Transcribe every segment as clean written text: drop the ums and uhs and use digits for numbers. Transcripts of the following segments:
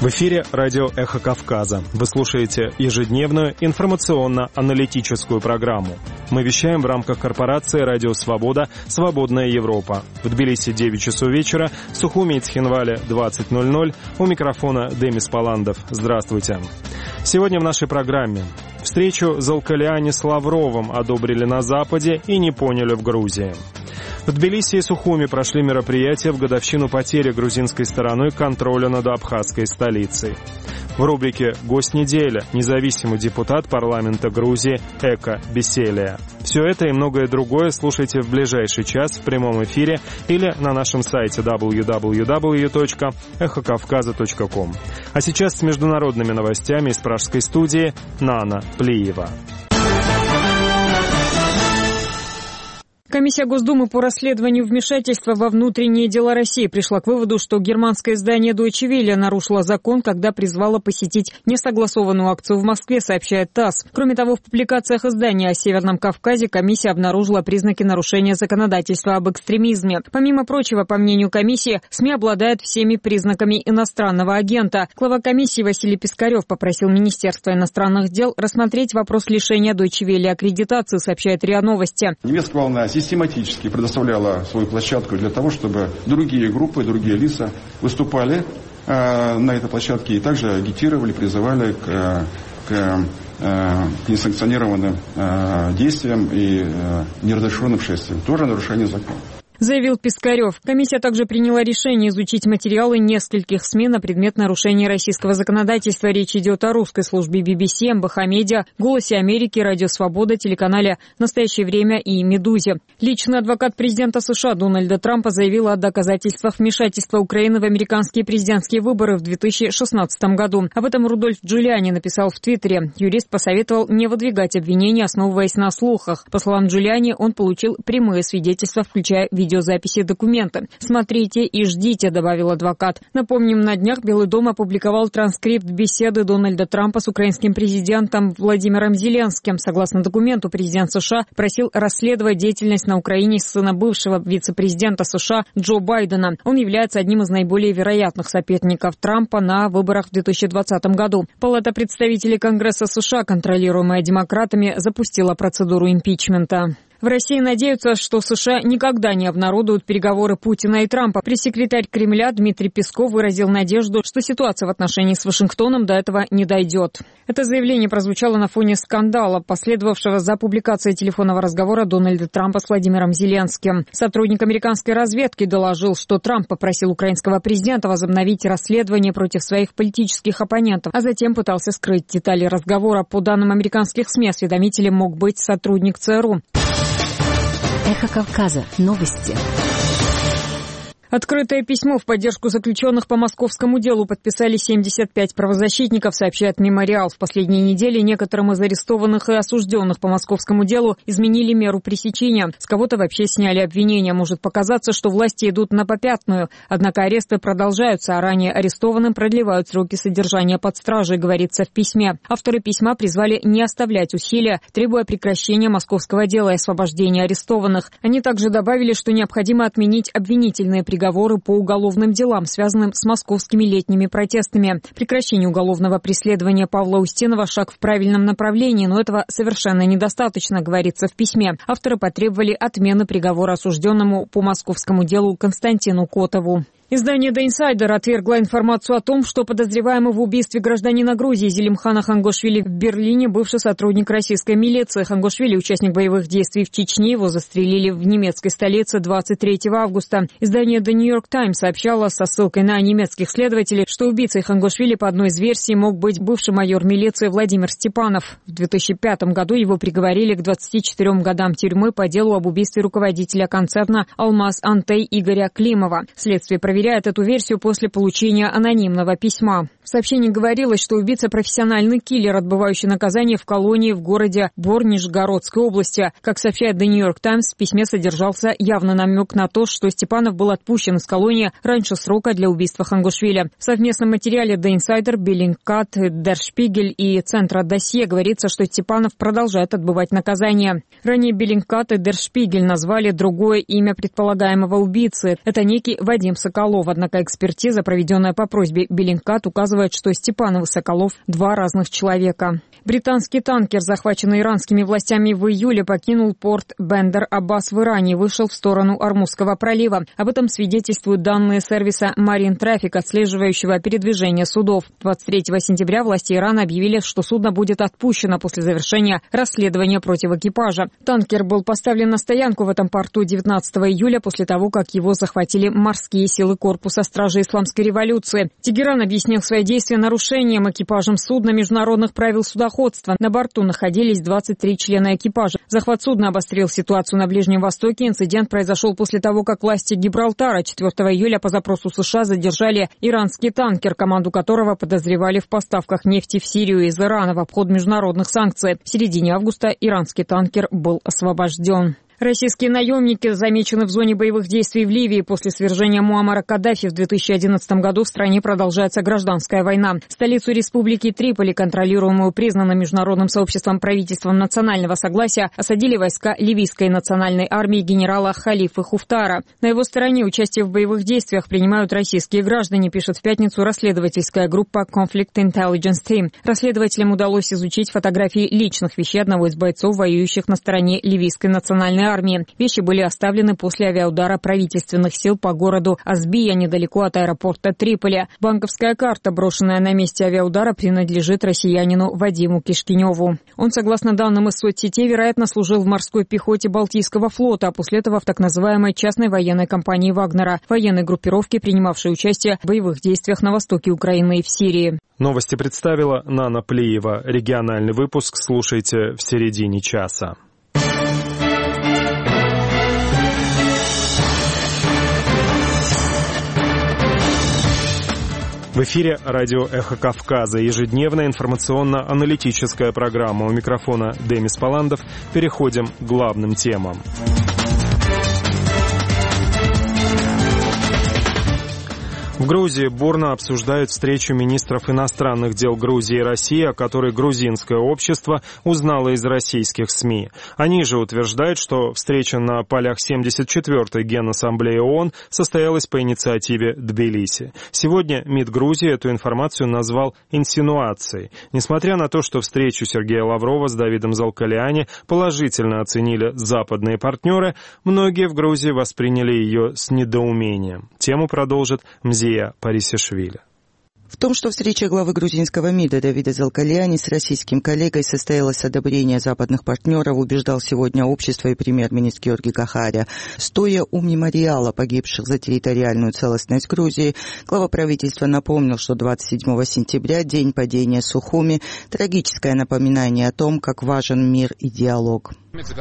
В эфире радио «Эхо Кавказа». Вы слушаете ежедневную информационно-аналитическую программу. Мы вещаем в рамках корпорации «Радио Свобода. Свободная Европа». В Тбилиси 9 часов вечера, в Сухуми и Цхинвале 20:00. У микрофона Демис Паландов. Здравствуйте. Сегодня в нашей программе. Встречу Залкалиани с Лавровым одобрили на Западе и не поняли в Грузии. В Тбилиси и Сухуми прошли мероприятия в годовщину потери грузинской стороной контроля над абхазской столицей. В рубрике «Гость недели» независимый депутат парламента Грузии Эко Беселия. Все это и многое другое слушайте в ближайший час в прямом эфире или на нашем сайте www.эхокавказа.ком. А сейчас с международными новостями из пражской студии Нана Плиева. Комиссия Госдумы по расследованию вмешательства во внутренние дела России пришла к выводу, что германское издание Deutsche Welle нарушило закон, когда призвало посетить несогласованную акцию в Москве, сообщает ТАСС. Кроме того, в публикациях издания о Северном Кавказе комиссия обнаружила признаки нарушения законодательства об экстремизме. Помимо прочего, по мнению комиссии, СМИ обладают всеми признаками иностранного агента. Глава комиссии Василий Пискарев попросил Министерство иностранных дел рассмотреть вопрос лишения Deutsche Welle аккредитации, сообщает РИА Новости. Немецкая волна систематически предоставляла свою площадку для того, чтобы другие группы, другие лица выступали на этой площадке и также агитировали, призывали к несанкционированным действиям и неразрешенным шествиям. Тоже нарушение закона. Заявил Пискарев. Комиссия также приняла решение изучить материалы нескольких СМИ на предмет нарушения российского законодательства. Речь идет о русской службе BBC, МБХ Медиа, Голосе Америки, Радио Свобода, телеканале «Настоящее время» и «Медузе». Личный адвокат президента США Дональда Трампа заявил о доказательствах вмешательства Украины в американские президентские выборы в 2016 году. Об этом Рудольф Джулиани написал в Твиттере. Юрист посоветовал не выдвигать обвинения, основываясь на слухах. По словам Джулиани, он получил прямые свидетельства, включая видеозаписи и документы. «Смотрите и ждите», — добавил адвокат. Напомним, на днях Белый дом опубликовал транскрипт беседы Дональда Трампа с украинским президентом Владимиром Зеленским. Согласно документу, президент США просил расследовать деятельность на Украине сына бывшего вице-президента США Джо Байдена. Он является одним из наиболее вероятных соперников Трампа на выборах в 2020 году. Палата представителей Конгресса США, контролируемая демократами, запустила процедуру импичмента. В России надеются, что США никогда не обнародуют переговоры Путина и Трампа. Пресс-секретарь Кремля Дмитрий Песков выразил надежду, что ситуация в отношении с Вашингтоном до этого не дойдет. Это заявление прозвучало на фоне скандала, последовавшего за публикацией телефонного разговора Дональда Трампа с Владимиром Зеленским. Сотрудник американской разведки доложил, что Трамп попросил украинского президента возобновить расследование против своих политических оппонентов, а затем пытался скрыть детали разговора. По данным американских СМИ, осведомителем мог быть сотрудник ЦРУ. Эхо Кавказа. Новости. Открытое письмо в поддержку заключенных по московскому делу подписали 75 правозащитников, сообщает «Мемориал». В последние недели некоторым из арестованных и осужденных по московскому делу изменили меру пресечения. С кого-то вообще сняли обвинения. Может показаться, что власти идут на попятную. Однако аресты продолжаются, а ранее арестованным продлевают сроки содержания под стражей, говорится в письме. Авторы письма призвали не оставлять усилия, требуя прекращения московского дела и освобождения арестованных. Они также добавили, что необходимо отменить обвинительные приговоры по уголовным делам, связанным с московскими летними протестами. Прекращение уголовного преследования Павла Устинова – шаг в правильном направлении, но этого совершенно недостаточно, говорится в письме. Авторы потребовали отмены приговора осужденному по московскому делу Константину Котову. Издание The Insider отвергло информацию о том, что подозреваемый в убийстве гражданина Грузии Зелимхана Хангошвили в Берлине бывший сотрудник российской милиции. Хангошвили – участник боевых действий в Чечне. Его застрелили в немецкой столице 23 августа. Издание The New York Times сообщало со ссылкой на немецких следователей, что убийцей Хангошвили по одной из версий мог быть бывший майор милиции Владимир Степанов. В 2005 году его приговорили к 24 годам тюрьмы по делу об убийстве руководителя концерна «Алмаз Антей» Игоря Климова. Следствие проверяет эту версию после получения анонимного письма. В сообщении говорилось, что убийца – профессиональный киллер, отбывающий наказание в колонии в городе Бор Нижегородской области. Как сообщает The New York Times, в письме содержался явный намек на то, что Степанов был отпущен из колонии раньше срока для убийства Хангошвили. В совместном материале The Insider, Bellingcat, Der Spiegel и Центра Досье говорится, что Степанов продолжает отбывать наказание. Ранее Bellingcat и Der Spiegel назвали другое имя предполагаемого убийцы. Это некий Вадим Соколов. Соколов. Однако экспертиза, проведенная по просьбе Bellingcat, указывает, что Степанов и Соколов – два разных человека. Британский танкер, захваченный иранскими властями в июле, покинул порт Бендер-Аббас в Иране и вышел в сторону Ормузского пролива. Об этом свидетельствуют данные сервиса Marine Traffic, отслеживающего передвижение судов. 23 сентября власти Ирана объявили, что судно будет отпущено после завершения расследования против экипажа. Танкер был поставлен на стоянку в этом порту 19 июля после того, как его захватили морские силы корпуса стражи Исламской революции. Тегеран объяснил свои действия нарушением экипажем судна международных правил судоходства. На борту находились 23 члена экипажа. Захват судна обострил ситуацию на Ближнем Востоке. Инцидент произошел после того, как власти Гибралтара 4 июля по запросу США задержали иранский танкер, команду которого подозревали в поставках нефти в Сирию из Ирана в обход международных санкций. В середине августа иранский танкер был освобожден. Российские наемники замечены в зоне боевых действий в Ливии. После свержения Муаммара Каддафи в 2011 году в стране продолжается гражданская война. Столицу республики Триполи, контролируемую признанным международным сообществом правительством национального согласия, осадили войска ливийской национальной армии генерала Халифы Хуфтара. На его стороне участие в боевых действиях принимают российские граждане, пишет в пятницу расследовательская группа Conflict Intelligence Team. Расследователям удалось изучить фотографии личных вещей одного из бойцов, воюющих на стороне ливийской национальной армии. Вещи были оставлены после авиаудара правительственных сил по городу Азбия, недалеко от аэропорта Триполи. Банковская карта, брошенная на месте авиаудара, принадлежит россиянину Вадиму Кишкиневу. Он, согласно данным из соцсетей, вероятно, служил в морской пехоте Балтийского флота, а после этого в так называемой частной военной компании Вагнера, военной группировке, принимавшей участие в боевых действиях на востоке Украины и в Сирии. Новости представила Нана Плиева. Региональный выпуск слушайте в середине часа. В эфире радио «Эхо Кавказа», ежедневная информационно-аналитическая программа. У микрофона Демис Паландов. Переходим к главным темам. В Грузии бурно обсуждают встречу министров иностранных дел Грузии и России, о которой грузинское общество узнало из российских СМИ. Они же утверждают, что встреча на полях 74-й Генассамблеи ООН состоялась по инициативе Тбилиси. Сегодня МИД Грузии эту информацию назвал инсинуацией. Несмотря на то, что встречу Сергея Лаврова с Давидом Залкалиани положительно оценили западные партнеры, многие в Грузии восприняли ее с недоумением. Тему продолжит Мзия Парисишвили. В том, что встреча главы грузинского МИДа Давида Залкалиани с российским коллегой состоялась с одобрения западных партнеров, убеждал сегодня общество и премьер-министр Георгий Кахаря. Стоя у мемориала погибших за территориальную целостность Грузии, глава правительства напомнил, что 27 сентября, день падения Сухуми, трагическое напоминание о том, как важен мир и диалог.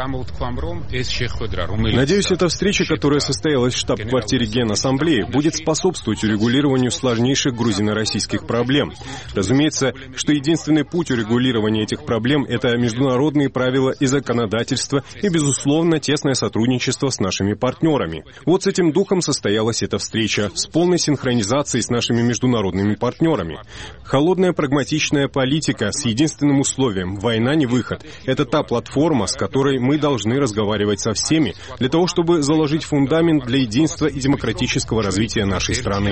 Надеюсь, эта встреча, которая состоялась в штаб-квартире Генассамблеи, будет способствовать урегулированию сложнейших грузино-российских проблем. Разумеется, что единственный путь урегулирования этих проблем – это международные правила и законодательство и, безусловно, тесное сотрудничество с нашими партнерами. Вот с этим духом состоялась эта встреча, с полной синхронизацией с нашими международными партнерами. Холодная прагматичная политика с единственным условием – война не выход. Это та платформа, с которой мы должны разговаривать со всеми, для того, чтобы заложить фундамент для единства и демократического развития нашей страны.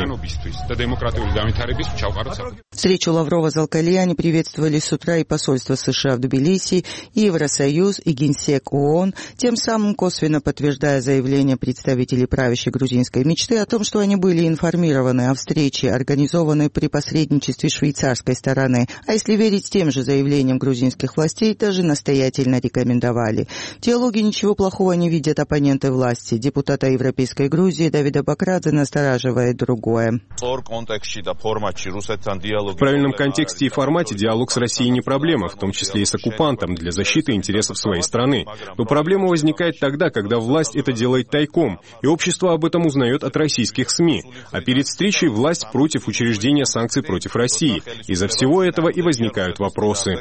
Встречу Лаврова с Залкалиани приветствовали с утра и посольство США в Тбилиси, и Евросоюз, и Генсек ООН, тем самым косвенно подтверждая заявление представителей правящей грузинской мечты о том, что они были информированы о встрече, организованной при посредничестве швейцарской стороны, а если верить тем же заявлениям грузинских властей, даже настоятельно рекомендовали. В диалоге ничего плохого не видят оппоненты власти. Депутата Европейской Грузии Давида Бакрадзе настораживает другое. В правильном контексте и формате диалог с Россией не проблема, в том числе и с оккупантом, для защиты интересов своей страны. Но проблема возникает тогда, когда власть это делает тайком, и общество об этом узнает от российских СМИ. А перед встречей власть против учреждения санкций против России. Из-за всего этого и возникают вопросы.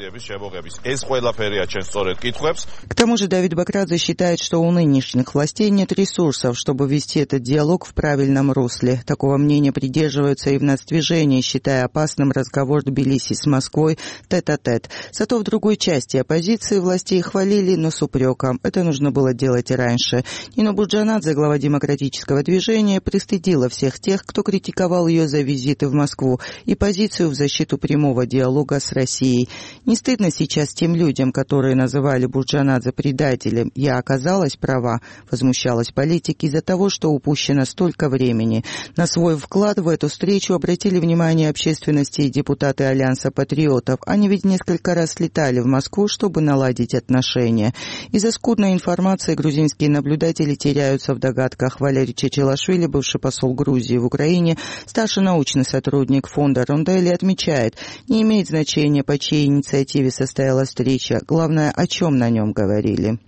К тому же Давид Бакрадзе считает, что у нынешних властей нет ресурсов, чтобы вести этот диалог в правильном русле. Такого мнения придерживаются и в нацдвижении отношения, считая опасным разговор Тбилиси с Москвой тет-а-тет. Зато в другой части оппозиции властей хвалили, но с упреком. Это нужно было делать и раньше. Нино Бурджанадзе, глава демократического движения, пристыдила всех тех, кто критиковал ее за визиты в Москву и позицию в защиту прямого диалога с Россией. Не стыдно сейчас тем людям, которые называли Бурджанадзе предателем. Я оказалась права, возмущалась политик, из-за того, что упущено столько времени. На свой вклад в эту встречу обратили внимание общественности и депутаты Альянса патриотов. Они ведь несколько раз слетали в Москву, чтобы наладить отношения. Из-за скудной информации грузинские наблюдатели теряются в догадках. Валерий Чечилашвили, бывший посол Грузии в Украине, старший научный сотрудник фонда Ронделли, отмечает, не имеет значения, по чьей инициативе состоялась встреча. Главное, о чем на нем говорили.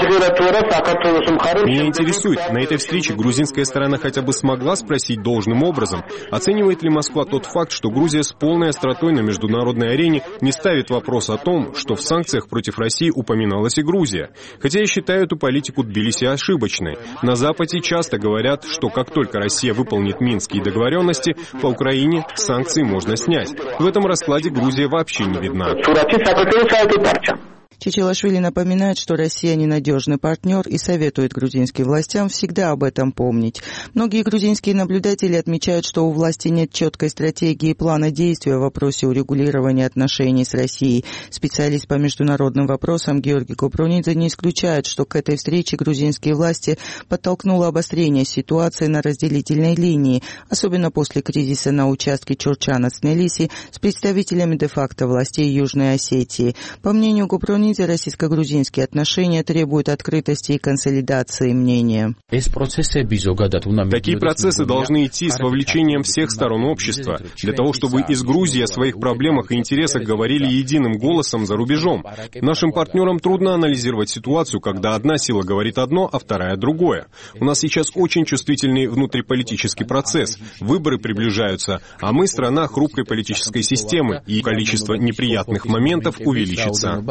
Меня интересует, на этой встрече грузинская сторона хотя бы смогла спросить должным образом, оценивает ли Москва тот факт, что Грузия с полной остротой на международной арене не ставит вопрос о том, что в санкциях против России упоминалась и Грузия. Хотя я считаю эту политику Тбилиси ошибочной. На Западе часто говорят, что как только Россия выполнит минские договоренности, по Украине санкции можно снять. В этом раскладе Грузия вообще не видна. Чечилашвили напоминает, что Россия ненадежный партнер и советует грузинским властям всегда об этом помнить. Многие грузинские наблюдатели отмечают, что у власти нет четкой стратегии и плана действия в вопросе урегулирования отношений с Россией. Специалист по международным вопросам Георгий Купрунидзе не исключает, что к этой встрече грузинские власти подтолкнуло обострение ситуации на разделительной линии, особенно после кризиса на участке Чурчана-Цнелиси с представителями де-факто властей Южной Осетии. По мнению Купрунидзе, российско-грузинские отношения требуют открытости и консолидации мнения. Такие процессы должны идти с вовлечением всех сторон общества, для того, чтобы из Грузии о своих проблемах и интересах говорили единым голосом за рубежом. Нашим партнерам трудно анализировать ситуацию, когда одна сила говорит одно, а вторая другое. У нас сейчас очень чувствительный внутриполитический процесс. Выборы приближаются, а мы страна хрупкой политической системы, и количество неприятных моментов увеличится.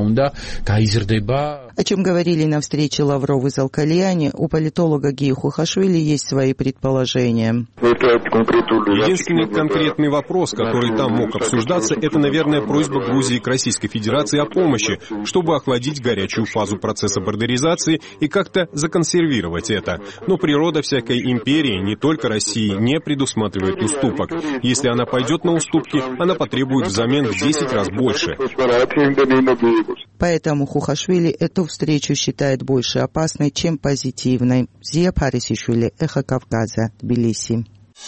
О чем говорили на встрече Лавров и Залкальяни, у политолога Гии Хухашвили есть свои предположения. Единственный конкретный вопрос, который там мог обсуждаться, это, наверное, просьба Грузии к Российской Федерации о помощи, чтобы охладить горячую фазу процесса бордеризации и как-то законсервировать это. Но природа всякой империи, не только России, не предусматривает уступок. Если она пойдет на уступки, она потребует взамен в 10 раз больше. Поэтому Хухашвили эту встречу считает больше опасной, чем позитивной. Зия Парисишвили, Эхо Кавказа, Тбилиси.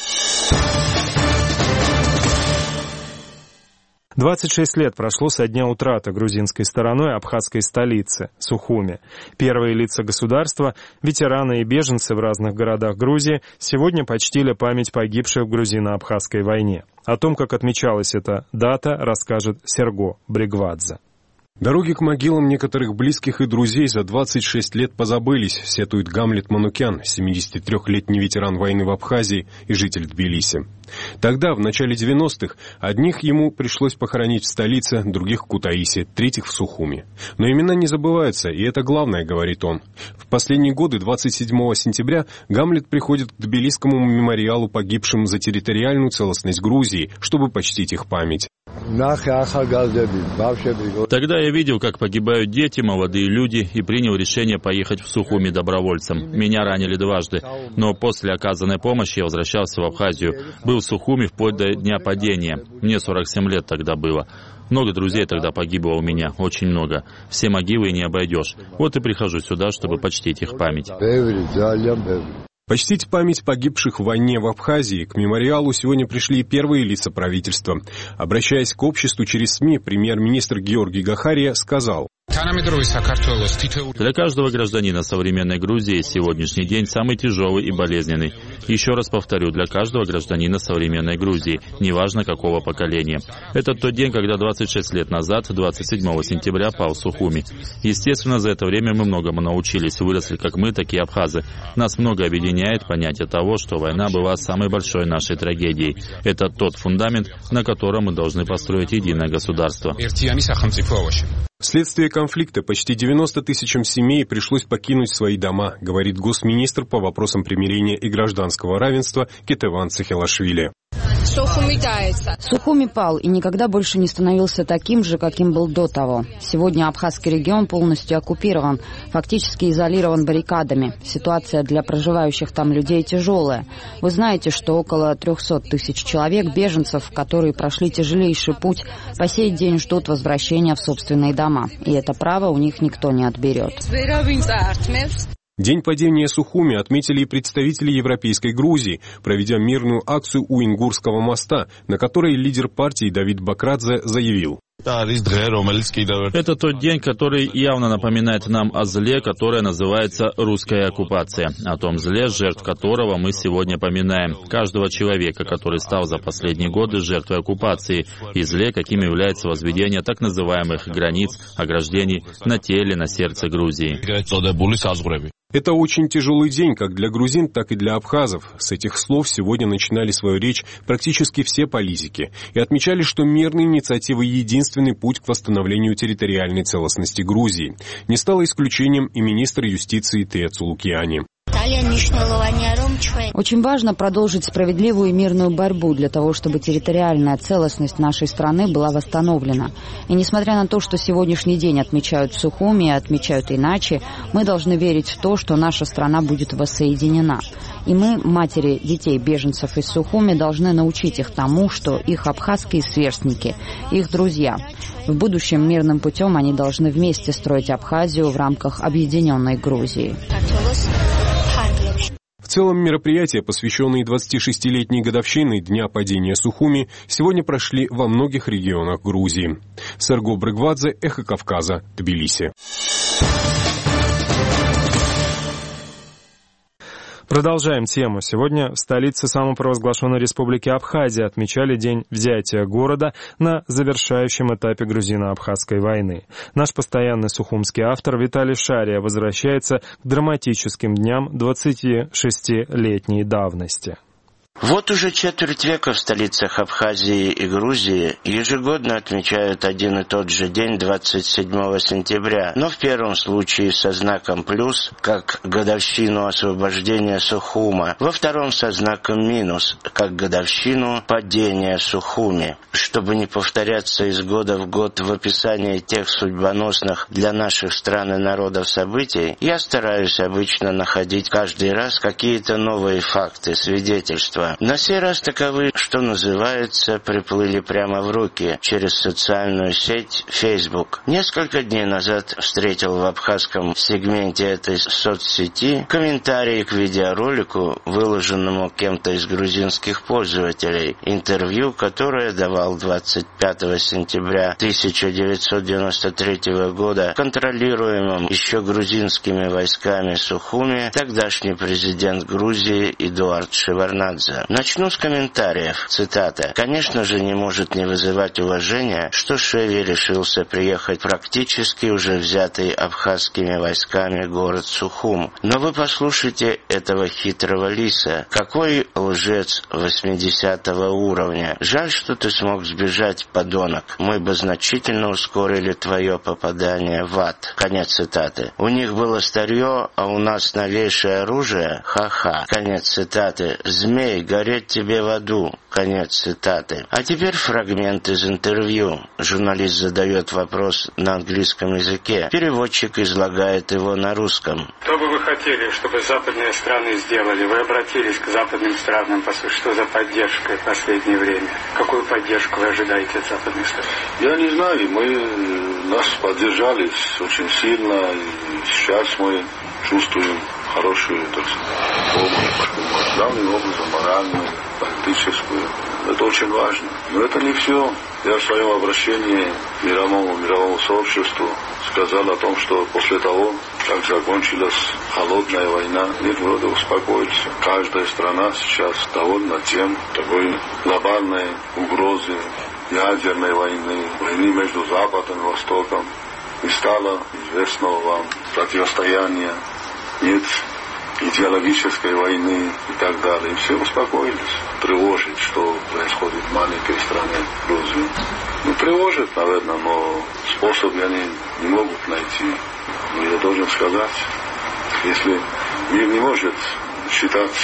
26 лет прошло со дня утраты грузинской стороной абхазской столицы, Сухуми. Первые лица государства, ветераны и беженцы в разных городах Грузии сегодня почтили память погибших в грузино-абхазской войне. О том, как отмечалась эта дата, расскажет Серго Бригвадзе. Дороги к могилам некоторых близких и друзей за 26 лет позабылись, сетует Гамлет Манукян, 73-летний ветеран войны в Абхазии и житель Тбилиси. Тогда, в начале 90-х, одних ему пришлось похоронить в столице, других в Кутаиси, третьих в Сухуми. Но имена не забываются, и это главное, говорит он. В последние годы, 27 сентября, Гамлет приходит к Тбилисскому мемориалу погибшим за территориальную целостность Грузии, чтобы почтить их память. Тогда я видел, как погибают дети, молодые люди, и принял решение поехать в Сухуми добровольцем. Меня ранили дважды, но после оказанной помощи я возвращался в Абхазию. Был в Сухуми вплоть до дня падения. Мне 47 лет тогда было. Много друзей тогда погибло у меня, очень много. Все могилы не обойдешь. Вот и прихожу сюда, чтобы почтить их память. Почтить память погибших в войне в Абхазии к мемориалу сегодня пришли и первые лица правительства. Обращаясь к обществу через СМИ, премьер-министр Георгий Гахария сказал: для каждого гражданина современной Грузии сегодняшний день самый тяжелый и болезненный. Еще раз повторю, для каждого гражданина современной Грузии, неважно какого поколения. Это тот день, когда 26 лет назад, 27 сентября, пал Сухуми. Естественно, за это время мы многому научились, выросли как мы, так и абхазы. Нас много объединяет понятие того, что война была самой большой нашей трагедией. Это тот фундамент, на котором мы должны построить единое государство. Вследствие конфликта почти 90 тысячам семей пришлось покинуть свои дома, говорит госминистр по вопросам примирения и гражданского равенства Кетеван Цехелашвили. Сухуми пал и никогда больше не становился таким же, каким был до того. Сегодня Абхазский регион полностью оккупирован, фактически изолирован баррикадами. Ситуация для проживающих там людей тяжелая. Вы знаете, что около 300 тысяч человек, беженцев, которые прошли тяжелейший путь, по сей день ждут возвращения в собственные дома. И это право у них никто не отберет. День падения Сухуми отметили и представители Европейской Грузии, проведя мирную акцию у Ингурского моста, на которой лидер партии Давид Бакрадзе заявил: это тот день, который явно напоминает нам о зле, которое называется русская оккупация, о том зле, жертв которого мы сегодня поминаем, каждого человека, который стал за последние годы жертвой оккупации, и зле, каким является возведение так называемых границ, ограждений на теле, на сердце Грузии. Это очень тяжелый день как для грузин, так и для абхазов. С этих слов сегодня начинали свою речь практически все политики и отмечали, что мирные инициативы — единственный путь к восстановлению территориальной целостности Грузии. Не стало исключением и министр юстиции Тецу Лукиани. Очень важно продолжить справедливую и мирную борьбу для того, чтобы территориальная целостность нашей страны была восстановлена. И несмотря на то, что сегодняшний день отмечают Сухуми и отмечают иначе, мы должны верить в то, что наша страна будет воссоединена. И мы, матери детей беженцев из Сухуми, должны научить их тому, что их абхазские сверстники, их друзья. В будущем мирным путем они должны вместе строить Абхазию в рамках объединенной Грузии. В целом мероприятия, посвященные 26-летней годовщине Дня падения Сухуми, сегодня прошли во многих регионах Грузии. Серго Брыгвадзе, Эхо Кавказа, Тбилиси. Продолжаем тему. Сегодня в столице самопровозглашенной республики Абхазия отмечали День взятия города на завершающем этапе грузино-абхазской войны. Наш постоянный сухумский автор Виталий Шария возвращается к драматическим дням 26-летней давности. Вот уже четверть века в столицах Абхазии и Грузии ежегодно отмечают один и тот же день 27 сентября, но в первом случае со знаком плюс, как годовщину освобождения Сухума, во втором со знаком минус, как годовщину падения Сухуми. Чтобы не повторяться из года в год в описании тех судьбоносных для наших стран и народов событий, я стараюсь обычно находить каждый раз какие-то новые факты, свидетельства. На сей раз таковы, что называется, приплыли прямо в руки через социальную сеть Facebook. Несколько дней назад встретил в абхазском сегменте этой соцсети комментарии к видеоролику, выложенному кем-то из грузинских пользователей, интервью, которое давал 25 сентября 1993 года контролируемым еще грузинскими войсками Сухуми тогдашний президент Грузии Эдуард Шеварднадзе. Начну с комментариев. Цитата. «Конечно же, не может не вызывать уважения, что Шеви решился приехать практически уже взятый абхазскими войсками город Сухум. Но вы послушайте этого хитрого лиса. Какой лжец 80-го уровня. Жаль, что ты смог сбежать, подонок. Мы бы значительно ускорили твое попадание в ад». Конец цитаты. «У них было старье, а у нас новейшее оружие? Ха-ха». Конец цитаты. «Змей, гореть тебе в аду». Конец цитаты. А теперь фрагмент из интервью. Журналист задает вопрос на английском языке. Переводчик излагает его на русском. Что бы вы хотели, чтобы западные страны сделали? Вы обратились к западным странам. Что за поддержка в последнее время? Какую поддержку вы ожидаете от западных стран? Я не знаю. Нас поддержали очень сильно. И сейчас мы чувствуем хорошую, так сказать, помощь. Главным образом моральную, политическую. Это очень важно. Но это не все. Я в своем обращении к мировому сообществу сказал о том, что после того, как закончилась холодная война, мир вроде успокоился. Каждая страна сейчас довольна тем, такой глобальной угрозы ядерной войны, войны между Западом и Востоком. Не стало известного вам противостояния, нет идеологической войны и так далее. И все успокоились. Тревожит, что происходит в маленькой стране Грузии. Тревожит, наверное, но способ они не могут найти. Но я должен сказать, если мир не может считать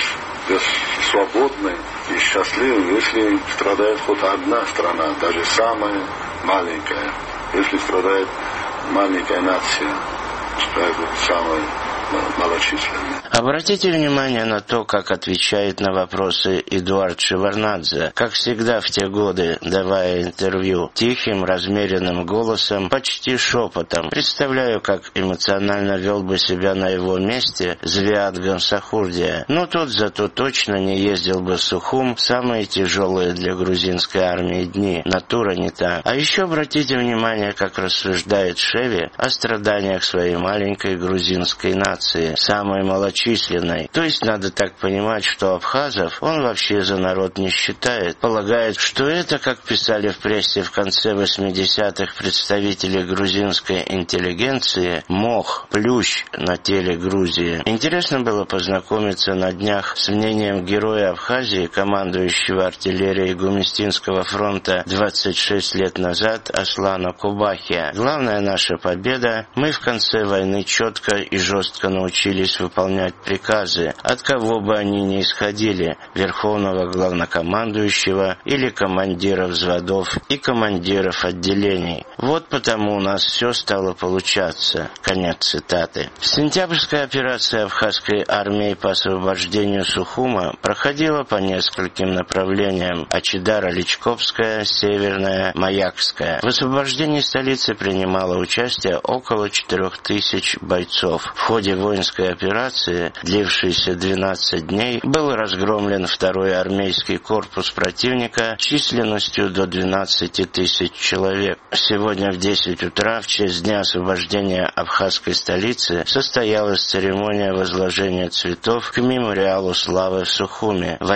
свободны и счастливы, если страдает хоть одна страна, даже самая маленькая. Если страдает маленькая нация, пускай будет самая малочисленная. Обратите внимание на то, как отвечает на вопросы Эдуард Шеварднадзе, как всегда в те годы, давая интервью, тихим, размеренным голосом, почти шепотом. Представляю, как эмоционально вел бы себя на его месте Звиад Гамсахурдия. Но тот зато точно не ездил бы в Сухум в самые тяжелые для грузинской армии дни. Натура не та. А еще обратите внимание, как рассуждает Шеви о страданиях своей маленькой грузинской нации, самой малочисленной. То есть надо так понимать, что абхазов он вообще за народ не считает. Полагает, что это, как писали в прессе в конце 80-х представители грузинской интеллигенции, мох, плющ на теле Грузии. Интересно было познакомиться на днях с мнением героя Абхазии, командующего артиллерией Гумистинского фронта 26 лет назад Аслана Кубахия. Главная наша победа — мы в конце войны четко и жестко научились выполнять приказы, от кого бы они ни исходили, верховного главнокомандующего или командира взводов и командиров отделений. Вот потому у нас все стало получаться. Конец цитаты. Сентябрьская операция абхазской армии по освобождению Сухума проходила по нескольким направлениям: Ачидара-Личкопская, Северная, Маякская. В освобождении столицы принимало участие около 4000 бойцов. В ходе воинской операции, длившейся 12 дней, был разгромлен второй армейский корпус противника численностью до 12 тысяч человек. Сегодня в 10 утра, в честь дня освобождения абхазской столицы, состоялась церемония возложения цветов к мемориалу славы в Сухуме. В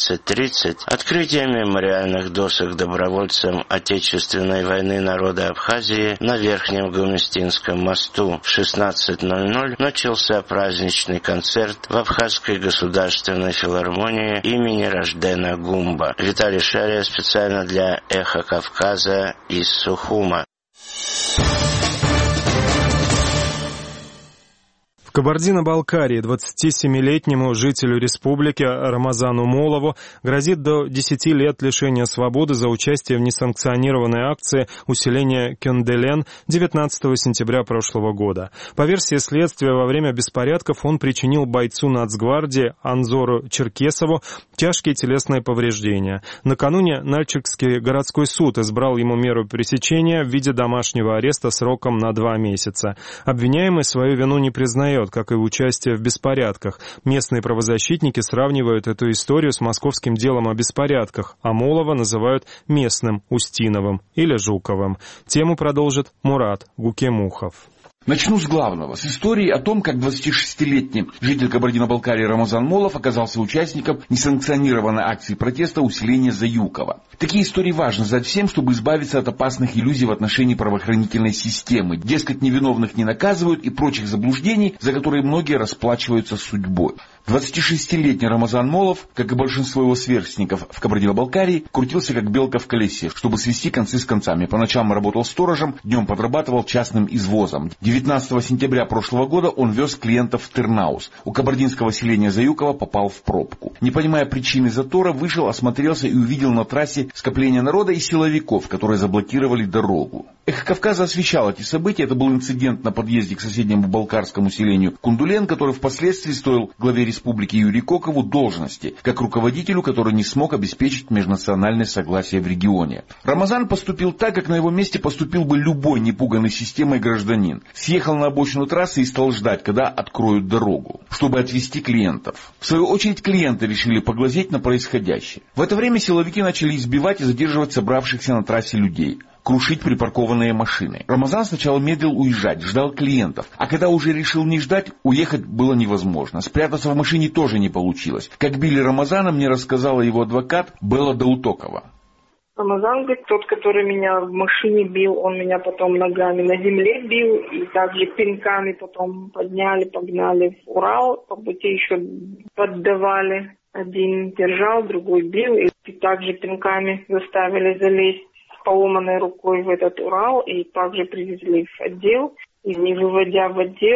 11:30 открытие мемориальных досок добровольцам Отечественной войны народа Абхазии на Верхнем Гумистинском мосту. В 16:00 начался праздничный концерт в Абхазской государственной филармонии имени Раждена Гумба. Виталий Шария специально для «Эхо Кавказа» из Сухума. В Кабардино-Балкарии 27-летнему жителю республики Рамазану Молову грозит до 10 лет лишения свободы за участие в несанкционированной акции усиления Кенделен 19 сентября прошлого года. По версии следствия, во время беспорядков он причинил бойцу Нацгвардии Анзору Черкесову тяжкие телесные повреждения. Накануне Нальчикский городской суд избрал ему меру пресечения в виде домашнего ареста сроком на 2 месяца. Обвиняемый свою вину не признает, как и участие в беспорядках. Местные правозащитники сравнивают эту историю с московским делом о беспорядках, а Молова называют местным Устиновым или Жуковым. Тему продолжит Мурат Гукемухов. Начну с главного, с истории о том, как 26-летний житель Кабардино-Балкарии Рамазан Молов оказался участником несанкционированной акции протеста усиления Заюкова. Такие истории важно знать всем, чтобы избавиться от опасных иллюзий в отношении правоохранительной системы. Дескать, невиновных не наказывают и прочих заблуждений, за которые многие расплачиваются судьбой. 26-летний Рамазан Молов, как и большинство его сверстников в Кабардино-Балкарии, крутился как белка в колесе, чтобы свести концы с концами. По ночам работал сторожем, днем подрабатывал частным извозом. 19 сентября прошлого года он вез клиентов в Тырнаус. У кабардинского селения Заюкова попал в пробку. Не понимая причины затора, вышел, осмотрелся и увидел на трассе скопление народа и силовиков, которые заблокировали дорогу. Эхо Кавказа освещал эти события. Это был инцидент на подъезде к соседнему балкарскому селению Кундулен, который впоследствии стоил главе республики Юрию Кокову должности, как руководителю, который не смог обеспечить межнациональное согласие в регионе. Рамазан поступил так, как на его месте поступил бы любой непуганный системой гражданин. Съехал на обочину трассы и стал ждать, когда откроют дорогу, чтобы отвезти клиентов. В свою очередь клиенты решили поглазеть на происходящее. В это время силовики начали избивать и задерживать собравшихся на трассе людей, крушить припаркованные машины. Рамазан сначала медлил уезжать, ждал клиентов. А когда уже решил не ждать, уехать было невозможно. Спрятаться в машине тоже не получилось. Как били Рамазана, мне рассказала его адвокат Белла Даутокова. Рамазан, говорит, тот, который меня в машине бил, он меня потом ногами на земле бил, и также пинками потом подняли, погнали в Урал, по пути еще поддавали. Один держал, другой бил, и также пинками заставили залезть поломанной рукой в этот Урал, и также привезли в отдел. И не выводя в отдел,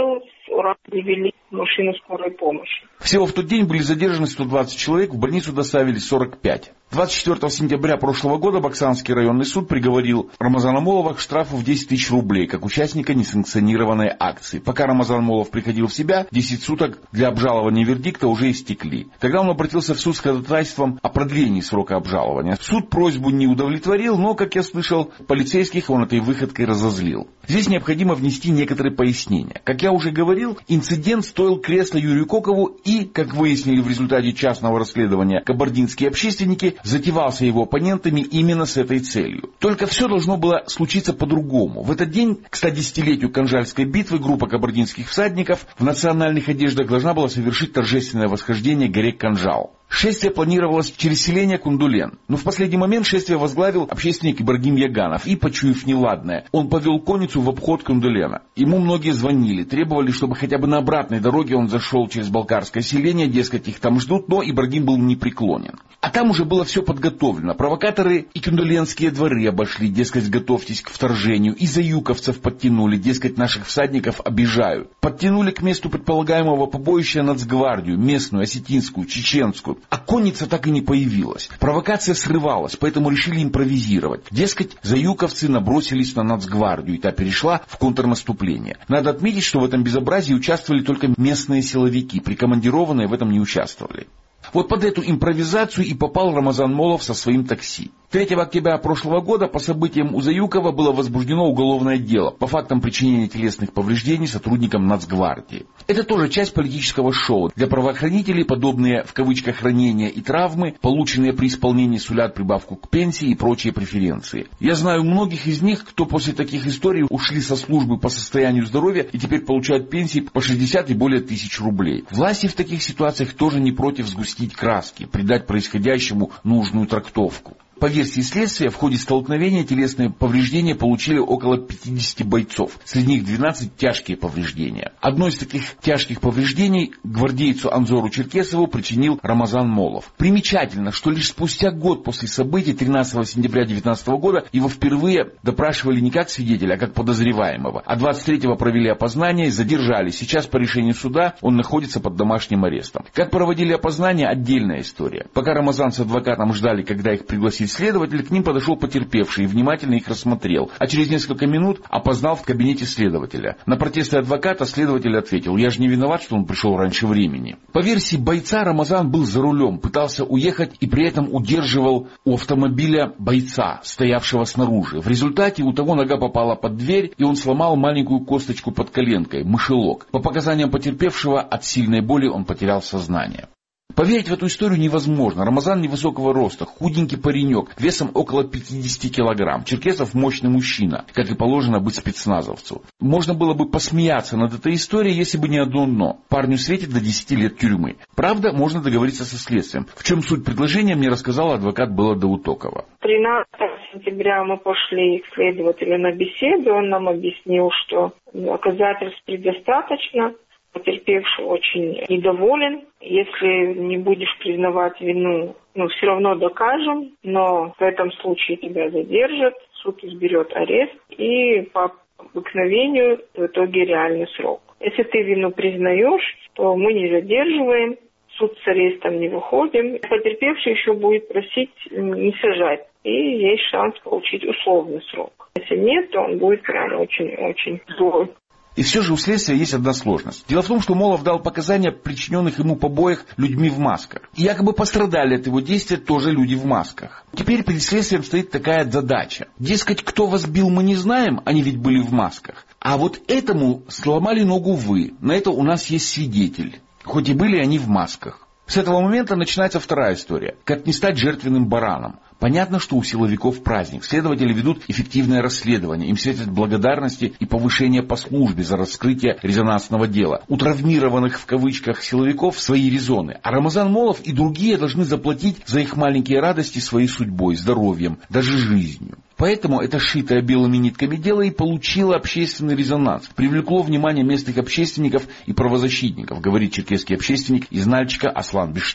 Урал привели машину скорой помощи. Всего в тот день были задержаны 120 человек, в больницу доставили 45. 24 сентября прошлого года Баксанский районный суд приговорил Рамазана Молова к штрафу в 10 тысяч рублей, как участника несанкционированной акции. Пока Рамазан Молов приходил в себя, 10 суток для обжалования вердикта уже истекли. Тогда он обратился в суд с ходатайством о продлении срока обжалования. Суд просьбу не удовлетворил, но, как я слышал, полицейских он этой выходкой разозлил. Здесь необходимо внести некоторые пояснения. Как я уже говорил, инцидент стоил кресла Юрию Кокову и, как выяснили в результате частного расследования кабардинские общественники, затевался его оппонентами именно с этой целью. Только все должно было случиться по-другому. В этот день, к 110-летию Канжальской битвы, группа кабардинских всадников в национальных одеждах должна была совершить торжественное восхождение к горе Канжал. Шествие планировалось через селение Кундулен, но в последний момент шествие возглавил общественник Ибрагим Яганов и, почуяв неладное, он повел конницу в обход Кундулена. Ему многие звонили, требовали, чтобы хотя бы на обратной дороге он зашел через балкарское селение, дескать, их там ждут, но Ибрагим был непреклонен. А там уже было все подготовлено. Провокаторы и кундуленские дворы обошли, дескать, готовьтесь к вторжению, и заюковцев подтянули, дескать, наших всадников обижают. Подтянули к месту предполагаемого побоища нацгвардию, местную, осетинскую, чеченскую. А конница так и не появилась. Провокация срывалась, поэтому решили импровизировать. Дескать, заюковцы набросились на нацгвардию, и та перешла в контрнаступление. Надо отметить, что в этом безобразии участвовали только местные силовики, прикомандированные в этом не участвовали. Вот под эту импровизацию и попал Рамазан Молов со своим такси. 3 октября прошлого года по событиям у Заюкова было возбуждено уголовное дело по фактам причинения телесных повреждений сотрудникам Нацгвардии. Это тоже часть политического шоу. Для правоохранителей подобные, в кавычках, ранения и травмы, полученные при исполнении, сулят прибавку к пенсии и прочие преференции. Я знаю многих из них, кто после таких историй ушли со службы по состоянию здоровья и теперь получают пенсии по 60 и более тысяч рублей. Власти в таких ситуациях тоже не против сгустить краски, придать происходящему нужную трактовку. По версии следствия, в ходе столкновения телесные повреждения получили около 50 бойцов. Среди них 12 тяжкие повреждения. Одно из таких тяжких повреждений гвардейцу Анзору Черкесову причинил Рамазан Молов. Примечательно, что лишь спустя год после событий 13 сентября 2019 года его впервые допрашивали не как свидетеля, а как подозреваемого. А 23-го провели опознание и задержали. Сейчас по решению суда он находится под домашним арестом. Как проводили опознание — отдельная история. Пока Рамазан с адвокатом ждали, когда их пригласит следователь, к ним подошел потерпевший и внимательно их рассмотрел, а через несколько минут опознал в кабинете следователя. На протесты адвоката следователь ответил: «Я же не виноват, что он пришел раньше времени». По версии бойца, Рамазан был за рулем, пытался уехать и при этом удерживал у автомобиля бойца, стоявшего снаружи. В результате у того нога попала под дверь, и он сломал маленькую косточку под коленкой, мышелок. По показаниям потерпевшего, от сильной боли он потерял сознание. Поверить в эту историю невозможно. Рамазан невысокого роста, худенький паренек, весом около 50 килограмм. Черкесов мощный мужчина, как и положено быть спецназовцу. Можно было бы посмеяться над этой историей, если бы не одно но. Парню светит до 10 лет тюрьмы. Правда, можно договориться со следствием. В чем суть предложения, мне рассказал адвокат Белла Даутокова. 13 сентября мы пошли к следователю на беседу. Он нам объяснил, что доказательств предостаточно. Потерпевший очень недоволен. Если не будешь признавать вину, все равно докажем, но в этом случае тебя задержат, суд изберет арест и по обыкновению в итоге реальный срок. Если ты вину признаешь, то мы не задерживаем, суд с арестом не выходим. Потерпевший еще будет просить не сажать, и есть шанс получить условный срок. Если нет, то он будет прям очень-очень злой. И все же у следствия есть одна сложность. Дело в том, что Молов дал показания о причиненных ему побоях людьми в масках. И якобы пострадали от его действия тоже люди в масках. Теперь перед следствием стоит такая задача. Дескать, кто вас бил, мы не знаем, они ведь были в масках. А вот этому сломали ногу вы. На это у нас есть свидетель. Хоть и были они в масках. С этого момента начинается вторая история. Как не стать жертвенным бараном. Понятно, что у силовиков праздник. Следователи ведут эффективное расследование. Им светят благодарности и повышение по службе за раскрытие резонансного дела. У травмированных, в кавычках, силовиков свои резоны. А Рамазан Молов и другие должны заплатить за их маленькие радости своей судьбой, здоровьем, даже жизнью. Поэтому это шитое белыми нитками дело и получило общественный резонанс. Привлекло внимание местных общественников и правозащитников, говорит черкесский общественник из Нальчика Аслан Бишто.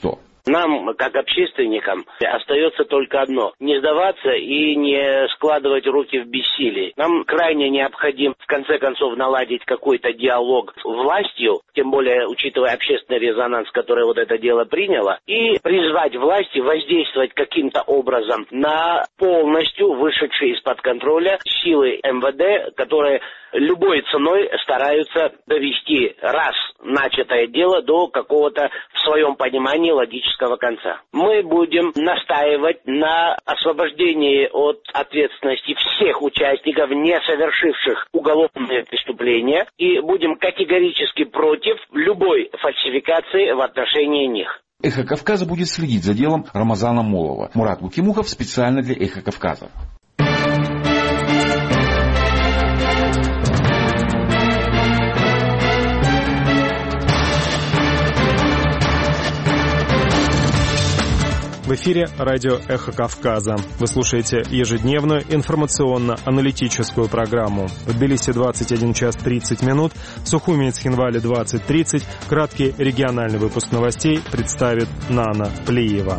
Нам, как общественникам, остается только одно – не сдаваться и не складывать руки в бессилии. Нам крайне необходимо, в конце концов, наладить какой-то диалог с властью, тем более, учитывая общественный резонанс, который вот это дело приняло, и призвать власти воздействовать каким-то образом на полностью вышедшие из-под контроля силы МВД, которые любой ценой стараются довести раз начатое дело до какого-то, в своем понимании, логического конца. Мы будем настаивать на освобождении от ответственности всех участников, не совершивших уголовные преступления, и будем категорически против любой фальсификации в отношении них. «Эхо Кавказа» будет следить за делом Рамазана Молова. Мурат Гукимухов специально для «Эхо Кавказа». В эфире радио «Эхо Кавказа». Вы слушаете ежедневную информационно-аналитическую программу. В Тбилиси 21 час 30 минут, в Сухуми и Цхинвале 20:30. Краткий региональный выпуск новостей представит Нана Плиева.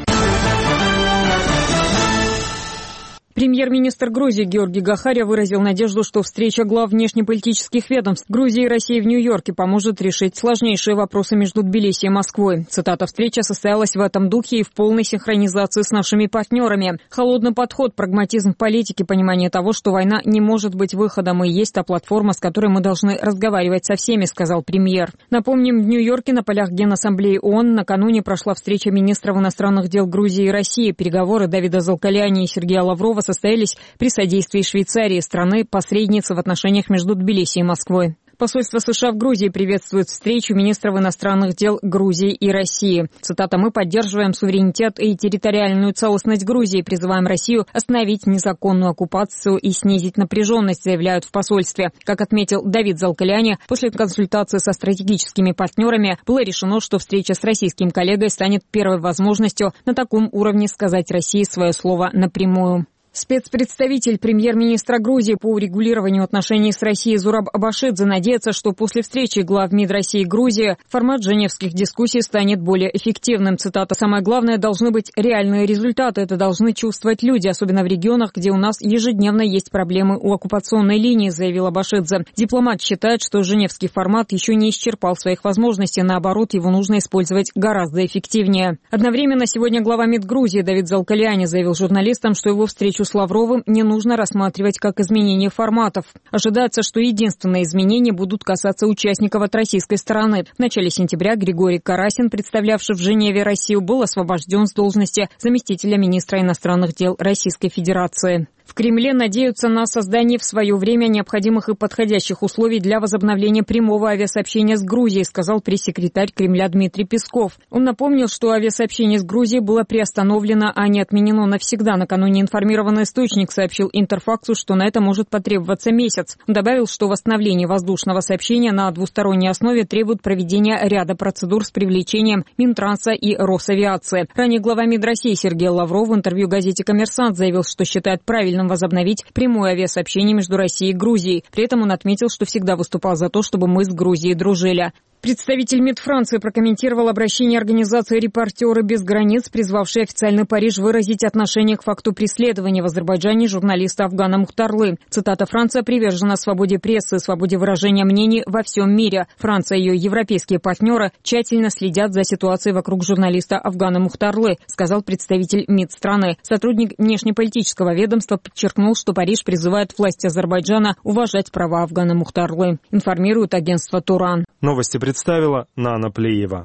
Премьер-министр Грузии Георгий Гахария выразил надежду, что встреча глав внешнеполитических ведомств Грузии и России в Нью-Йорке поможет решить сложнейшие вопросы между Тбилиси и Москвой. Цитата: «Встреча состоялась в этом духе и в полной синхронизации с нашими партнерами. Холодный подход, прагматизм в политике, понимание того, что война не может быть выходом, и есть та платформа, с которой мы должны разговаривать со всеми», — сказал премьер. Напомним, в Нью-Йорке на полях Генассамблеи ООН накануне прошла встреча министров иностранных дел Грузии и России. Переговоры Давида Залкаляни и Сергея Лаврова состоялись при содействии Швейцарии, страны-посредницы в отношениях между Тбилиси и Москвой. Посольство США в Грузии приветствует встречу министров иностранных дел Грузии и России. Цитата: «Мы поддерживаем суверенитет и территориальную целостность Грузии, призываем Россию остановить незаконную оккупацию и снизить напряженность», заявляют в посольстве. Как отметил Давид Залкаляни, после консультации со стратегическими партнерами было решено, что встреча с российским коллегой станет первой возможностью на таком уровне сказать России свое слово напрямую. Спецпредставитель премьер-министра Грузии по урегулированию отношений с Россией Зураб Абашидзе надеется, что после встречи глав МИД России и Грузии формат женевских дискуссий станет более эффективным. Цитата: «Самое главное, должны быть реальные результаты. Это должны чувствовать люди, особенно в регионах, где у нас ежедневно есть проблемы у оккупационной линии», заявил Абашидзе. Дипломат считает, что женевский формат еще не исчерпал своих возможностей. Наоборот, его нужно использовать гораздо эффективнее. Одновременно сегодня глава МИД Грузии Давид Залкаляни заявил журналистам, что его встречу с Лавровым не нужно рассматривать как изменение форматов. Ожидается, что единственные изменения будут касаться участников от российской стороны. В начале сентября Григорий Карасин, представлявший в Женеве Россию, был освобожден с должности заместителя министра иностранных дел Российской Федерации. В Кремле надеются на создание в свое время необходимых и подходящих условий для возобновления прямого авиасообщения с Грузией, сказал пресс-секретарь Кремля Дмитрий Песков. Он напомнил, что авиасообщение с Грузией было приостановлено, а не отменено навсегда. Накануне информированный источник сообщил Интерфаксу, что на это может потребоваться месяц. Он добавил, что восстановление воздушного сообщения на двусторонней основе требует проведения ряда процедур с привлечением Минтранса и Росавиации. Ранее глава МИД России Сергей Лавров в интервью газете «Коммерсант» заявил, что считает правильным возобновить прямое авиасообщение между Россией и Грузией. При этом он отметил, что всегда выступал за то, чтобы мы с Грузией дружили. Представитель МИД Франции прокомментировал обращение организации «Репортеры без границ», призвавшей официальный Париж выразить отношение к факту преследования в Азербайджане журналиста Афгана Мухтарлы. Цитата: «Франция привержена свободе прессы, свободе выражения мнений во всем мире. Франция и ее европейские партнеры тщательно следят за ситуацией вокруг журналиста Афгана Мухтарлы», сказал представитель МИД страны. Сотрудник внешнеполитического ведомства подчеркнул, что Париж призывает власти Азербайджана уважать права Афгана Мухтарлы. Информирует агентство «Туран». Новости представила Нана Плиева.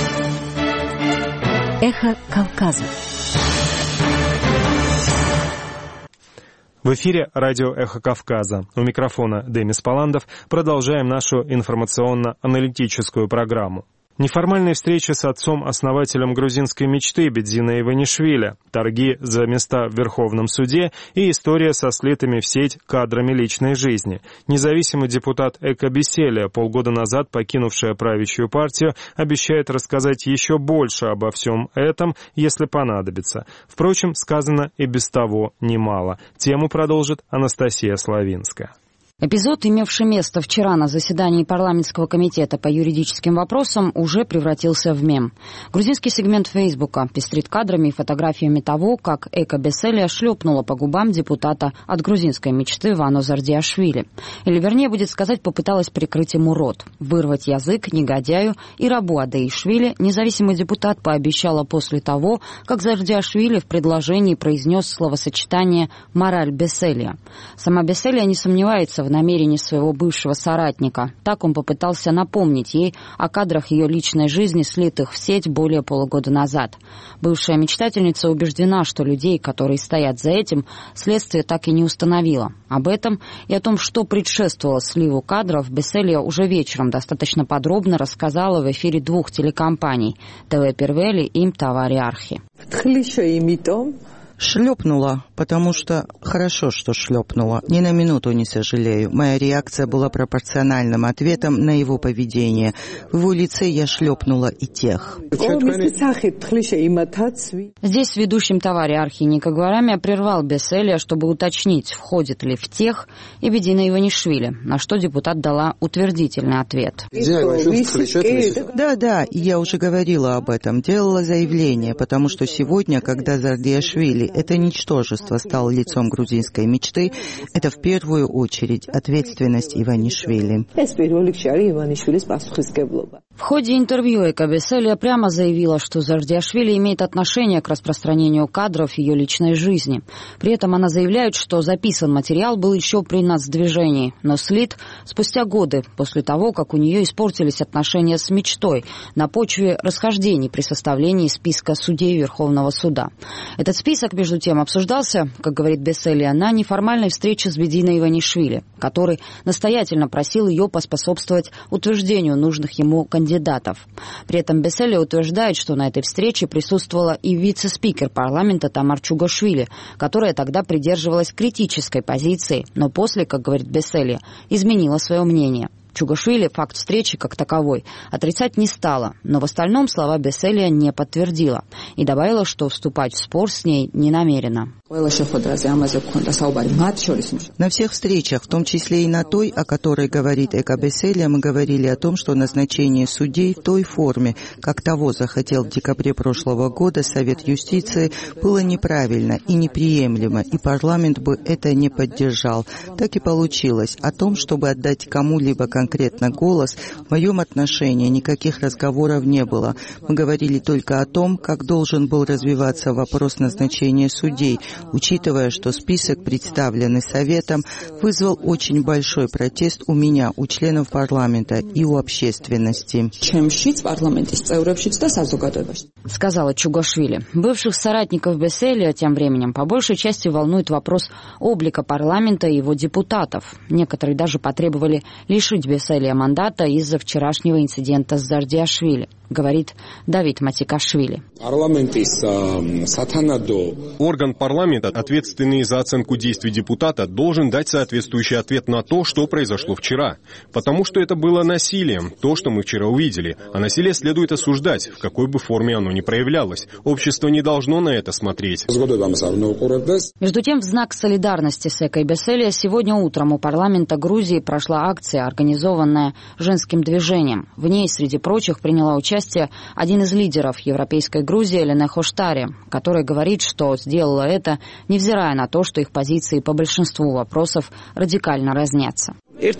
Эхо Кавказа. В эфире радио «Эхо Кавказа». У микрофона Демис Паландов. Продолжаем нашу информационно-аналитическую программу. Неформальные встречи с отцом-основателем грузинской мечты Бедзина Иванишвили, торги за места в Верховном суде и история со слитыми в сеть кадрами личной жизни. Независимый депутат Эко Беселия, полгода назад покинувшая правящую партию, обещает рассказать еще больше обо всем этом, если понадобится. Впрочем, сказано и без того немало. Тему продолжит Анастасия Славинская. Эпизод, имевший место вчера на заседании парламентского комитета по юридическим вопросам, уже превратился в мем. Грузинский сегмент Фейсбука пестрит кадрами и фотографиями того, как Эка Беселия шлепнула по губам депутата от грузинской мечты Вано Зардиашвили. Или, вернее, будет сказать, попыталась прикрыть ему рот, вырвать язык негодяю и рабу Адаишвили. Независимый депутат пообещала после того, как Зардиашвили в предложении произнес словосочетание «мораль Беселия». Сама Беселия не сомневается в намерении своего бывшего соратника. Так он попытался напомнить ей о кадрах ее личной жизни, слитых в сеть более полугода назад. Бывшая мечтательница убеждена, что людей, которые стоят за этим, следствие так и не установило. Об этом и о том, что предшествовало сливу кадров, Беселия уже вечером достаточно подробно рассказала в эфире 2 телекомпаний ТВ Первели и МТАВАРИ Архи. Шлепнула, потому что хорошо, что шлепнула. Ни на минуту не сожалею. Моя реакция была пропорциональным ответом на его поведение. В его лице я шлепнула и тех. Здесь ведущим ТВ Архи Ника Гварамия прервал Беселия, чтобы уточнить, входит ли в тех и Бедина Иванишвили, на что депутат дала утвердительный ответ. Да, я уже говорила об этом, делала заявление, потому что сегодня, когда Зардиашвили, это ничтожество, стал лицом грузинской мечты, это в первую очередь ответственность Иванишвили. В ходе интервью Эка Беселия прямо заявила, что Зардиашвили имеет отношение к распространению кадров ее личной жизни. При этом она заявляет, что записан материал был еще при нацдвижении, но слит спустя годы после того, как у нее испортились отношения с мечтой на почве расхождений при составлении списка судей Верховного суда. Этот список, между тем, обсуждался, как говорит Беселия, на неформальной встрече с Бединой Иванишвили, который настоятельно просил ее поспособствовать утверждению нужных ему кандидатов. При этом Беселия утверждает, что на этой встрече присутствовала и вице-спикер парламента Тамар Чугашвили, которая тогда придерживалась критической позиции, но после, как говорит Беселия, изменила свое мнение. Чугашвили факт встречи как таковой отрицать не стала, но в остальном слова Беселия не подтвердила и добавила, что вступать в спор с ней не намерена. На всех встречах, в том числе и на той, о которой говорит Эка Беселия, мы говорили о том, что назначение судей в той форме, как того захотел в декабре прошлого года Совет юстиции, было неправильно и неприемлемо, и парламент бы это не поддержал. Так и получилось. О том, чтобы отдать кому-либо конкретно голос, в моем отношении никаких разговоров не было. Мы говорили только о том, как должен был развиваться вопрос назначения судей, учитывая, что список, представленный Советом, вызвал очень большой протест у меня, у членов парламента и у общественности. Сказала Чугашвили. Бывших соратников Беселия тем временем по большей части волнует вопрос облика парламента и его депутатов. Некоторые даже потребовали лишить Беселия мандата из-за вчерашнего инцидента с Зардиашвили, говорит Давид Матикашвили. Орган парламента, ответственный за оценку действий депутата, должен дать соответствующий ответ на то, что произошло вчера. Потому что это было насилием, то, что мы вчера увидели. А насилие следует осуждать, в какой бы форме оно ни проявлялось. Общество не должно на это смотреть. Между тем, в знак солидарности с Экой Беселия сегодня утром у парламента Грузии прошла акция, организованная женским движением. В ней, среди прочих, приняла участие один из лидеров европейской Грузии Элене Хоштари, который говорит, что сделала это, невзирая на то, что их позиции по большинству вопросов радикально разнятся.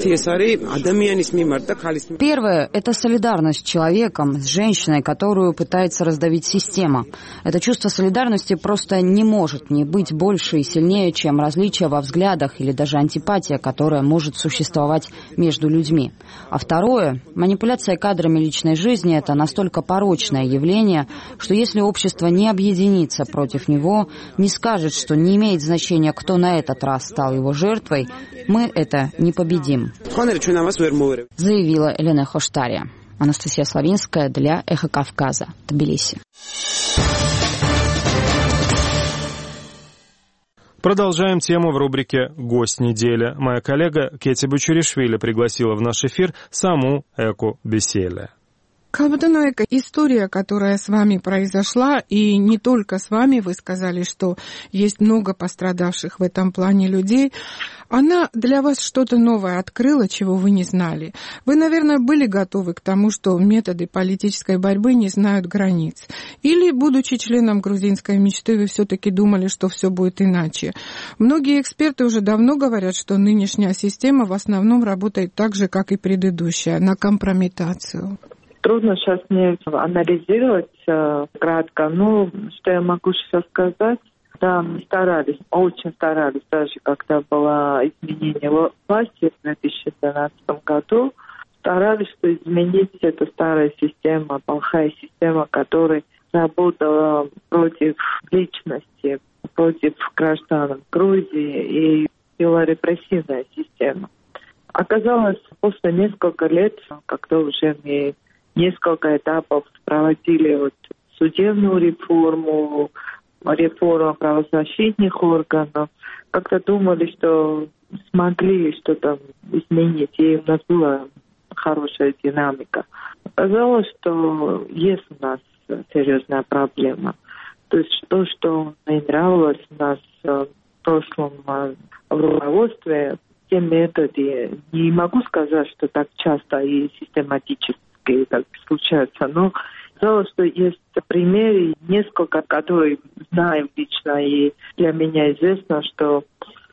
Первое – это солидарность с человеком, с женщиной, которую пытается раздавить система. Это чувство солидарности просто не может не быть больше и сильнее, чем различия во взглядах или даже антипатия, которая может существовать между людьми. А второе – манипуляция кадрами личной жизни – это настолько порочное явление, что если общество не объединится против него, не скажет, что не имеет значения, кто на этот раз стал его жертвой, мы это не победим. Заявила Елена Хоштария. Анастасия Славинская для «Эхо Кавказа», Тбилиси. Продолжаем тему в рубрике «Гость недели». Моя коллега Кети Бучуришвили пригласила в наш эфир саму Эку Беселия. Калбатунайка, история, которая с вами произошла, и не только с вами, вы сказали, что есть много пострадавших в этом плане людей, она для вас что-то новое открыла, чего вы не знали. Вы, наверное, были готовы к тому, что методы политической борьбы не знают границ. Или, будучи членом грузинской мечты, вы все-таки думали, что все будет иначе. Многие эксперты уже давно говорят, что нынешняя система в основном работает так же, как и предыдущая, на компрометацию. Трудно сейчас мне анализировать кратко, но что я могу сейчас сказать, да, мы старались, очень старались, даже когда было изменение власти в 2012 году, старались, что изменить эту старую систему, плохая система, которая работала против личности, против граждан Грузии, и была репрессивная система. Оказалось, после нескольких лет, когда уже мы несколько этапов проводили судебную реформу, реформу правозащитных органов, как-то думали, что смогли что-то изменить, и у нас была хорошая динамика. Оказалось, что есть у нас серьезная проблема. То есть то, что не нравилось у нас в прошлом в руководстве, те методы, не могу сказать, что так часто и систематически так случается, но сказала, что есть примеры, несколько, которые знаю лично, и для меня известно, что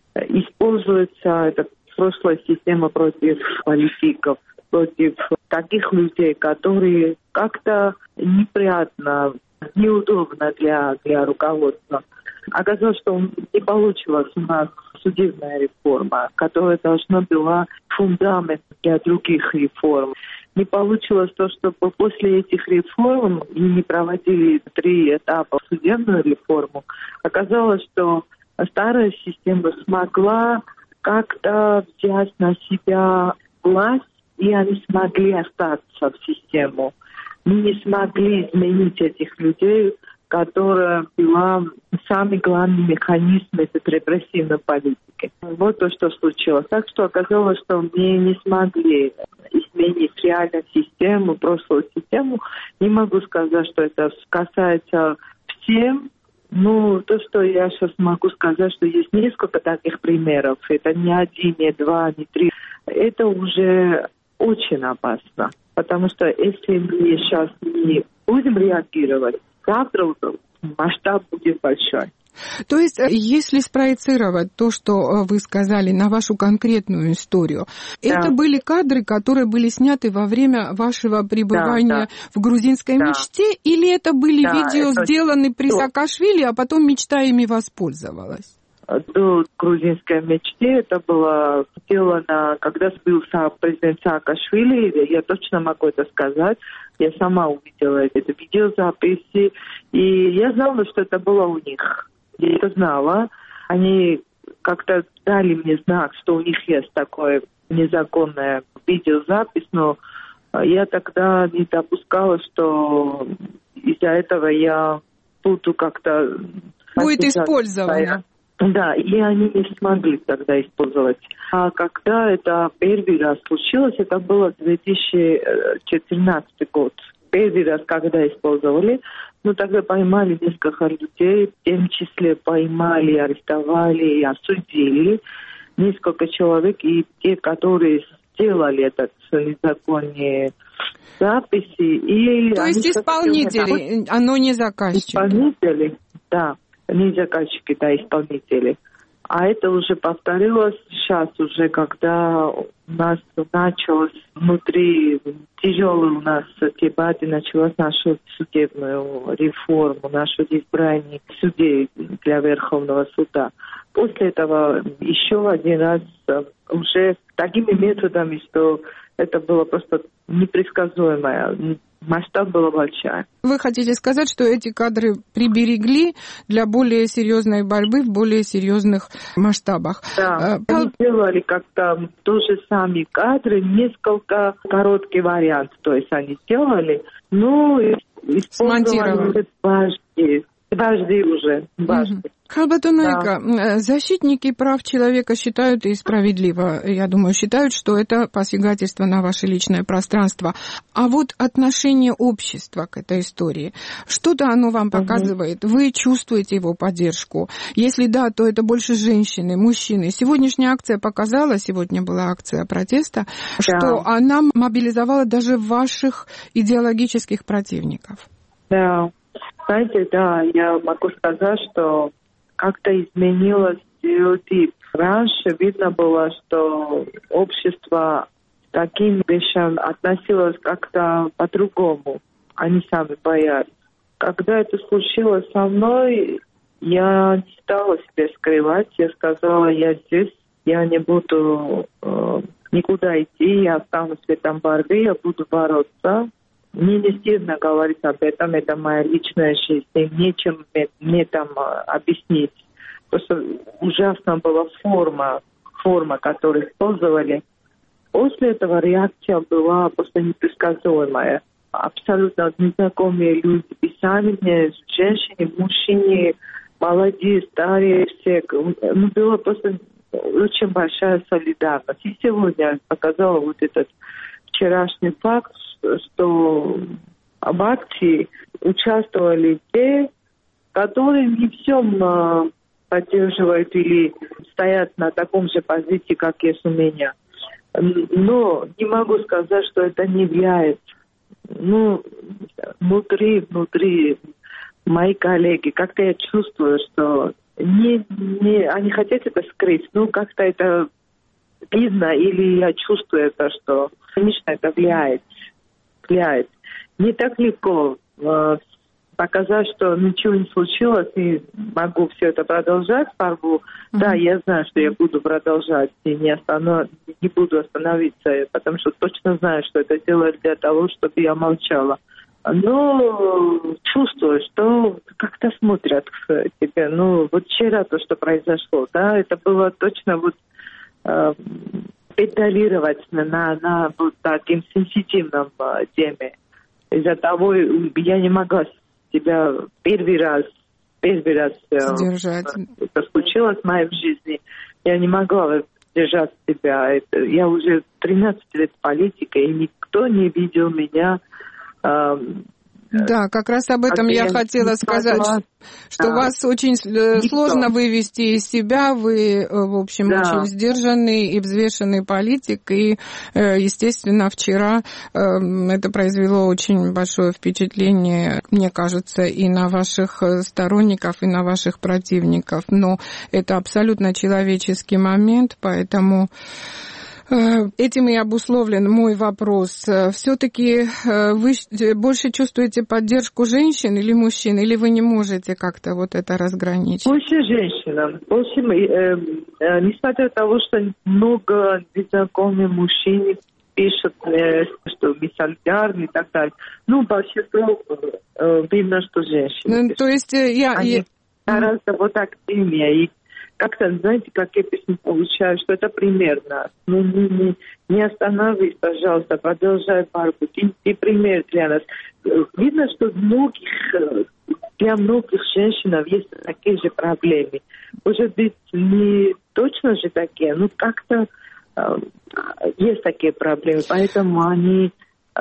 используется эта прошлая система против политиков, против таких людей, которые как-то неприятно, неудобно для руководства. Оказалось, что не получилась у нас судебная реформа, которая должна была фундамент для других реформ. Не получилось то, чтобы после этих реформ не проводили 3 этапа судебную реформу. Оказалось, что старая система смогла как-то взять на себя власть, и они смогли остаться в систему. Мы не смогли изменить этих людей, которая была самый главный механизм этой репрессивной политики. Вот то, что случилось. Так что оказалось, что мы не смогли изменить реальную систему, прошлую систему. Не могу сказать, что это касается всем. Ну, то, что я сейчас могу сказать, что есть несколько таких примеров. Это не 1, не 2, не 3. Это уже очень опасно. Потому что если мы сейчас не будем реагировать, завтра масштаб будет большой. То есть, если спроецировать то, что вы сказали, на вашу конкретную историю, да. Это были кадры, которые были сняты во время вашего пребывания в грузинской мечте, или это были видео, сделаны при Саакашвили, а потом мечта ими воспользовалась? До грузинской мечты это было сделано, когда был президент Саакашвили, я точно могу это сказать. Я сама увидела это видеозаписи, и я знала, что это было у них. Я это знала. Они как-то дали мне знак, что у них есть такое незаконная видеозапись, но я тогда не допускала, что из-за этого я буду как-то... Будет использовано. Да, и они не смогли тогда использовать. А когда это первый раз случилось, это было 2014 год. Первый раз, когда использовали, ну тогда поймали несколько людей, в том числе поймали, арестовали и осудили несколько человек, и те, которые сделали этот незаконные записи. И то есть исполнители, оно не заказчики? Исполнители, да. Не заказчики, да, исполнители. А это уже повторилось сейчас уже, когда у нас началось внутри тяжелый у нас дебаты, началась наша судебную реформу, наше избрание судей для Верховного суда. После этого еще один раз уже такими методами, что это было просто непредсказуемое. Масштаб был большой. Вы хотите сказать, что эти кадры приберегли для более серьезной борьбы в более серьезных масштабах? Да, они сделали как-то тоже сами кадры, несколько короткий вариант, то есть они сделали, ну, использовали дважды уже. Халбатунайка, защитники прав человека считают, и справедливо, я думаю, считают, что это посягательство на ваше личное пространство. А вот отношение общества к этой истории, что-то оно вам показывает? Вы чувствуете его поддержку? Если да, то это больше женщины, мужчины. Сегодняшняя акция показала, сегодня была акция протеста, что она мобилизовала даже ваших идеологических противников. Да, знаете, да, я могу сказать, что как-то изменилось стереотип. Раньше видно было, что общество к таким вещам относилось как-то по-другому. Они сами боялись. Когда это случилось со мной, я не стала себя скрывать. Я сказала, я здесь, я не буду никуда идти, я останусь в этом борьбе, я буду бороться. Мне не стыдно говорить об этом, это моя личная жизнь, и нечем мне там объяснить. Просто ужасна была форма, которую использовали. После этого реакция была просто непредсказуемая. Абсолютно незнакомые люди писали мне, женщины, мужчины, молодые, старые, все. Была просто очень большая солидарность. И сегодня показала вот этот вчерашний факт, что в акции участвовали те, которые не всем поддерживают или стоят на таком же позиции, как есть у меня. Но не могу сказать, что это не влияет. Внутри мои коллеги, как-то я чувствую, что они хотят это скрыть, как-то это видно, или я чувствую это, что, конечно, это влияет. Не так легко показать, что ничего не случилось, и могу все это продолжать, борьбу. Да, я знаю, что я буду продолжать, и не буду остановиться, потому что точно знаю, что это делают для того, чтобы я молчала. Но чувствую, что как-то смотрят к тебе. Вот вчера то, что произошло, да, это было точно педалировать на вот таким сенситивном теме. Из-за того я не могла себя первый раз сдержать. Это случилось в моей жизни. Я не могла держать себя. Я уже 13 лет в политике, и никто не видел меня. Да, как раз об этом я хотела сказать, что вас очень сложно вывести из себя, вы, в общем, очень сдержанный и взвешенный политик, и, естественно, вчера это произвело очень большое впечатление, мне кажется, и на ваших сторонников, и на ваших противников, но это абсолютно человеческий момент, поэтому... Этим и обусловлен мой вопрос. Все-таки вы больше чувствуете поддержку женщин или мужчин, или вы не можете как-то вот это разграничить? Больше женщинам. Несмотря на то, что много незнакомых мужчин пишут, что мы солидарны и так далее. Большинство видно, что женщины. То есть они гораздо активнее. И как-то, знаете, как я песню получаю, что это пример нас. Не остановись, пожалуйста, продолжай борьбу. Ты пример для нас. Видно, что для многих женщин есть такие же проблемы. Может быть, не точно же такие, но как-то есть такие проблемы. Поэтому они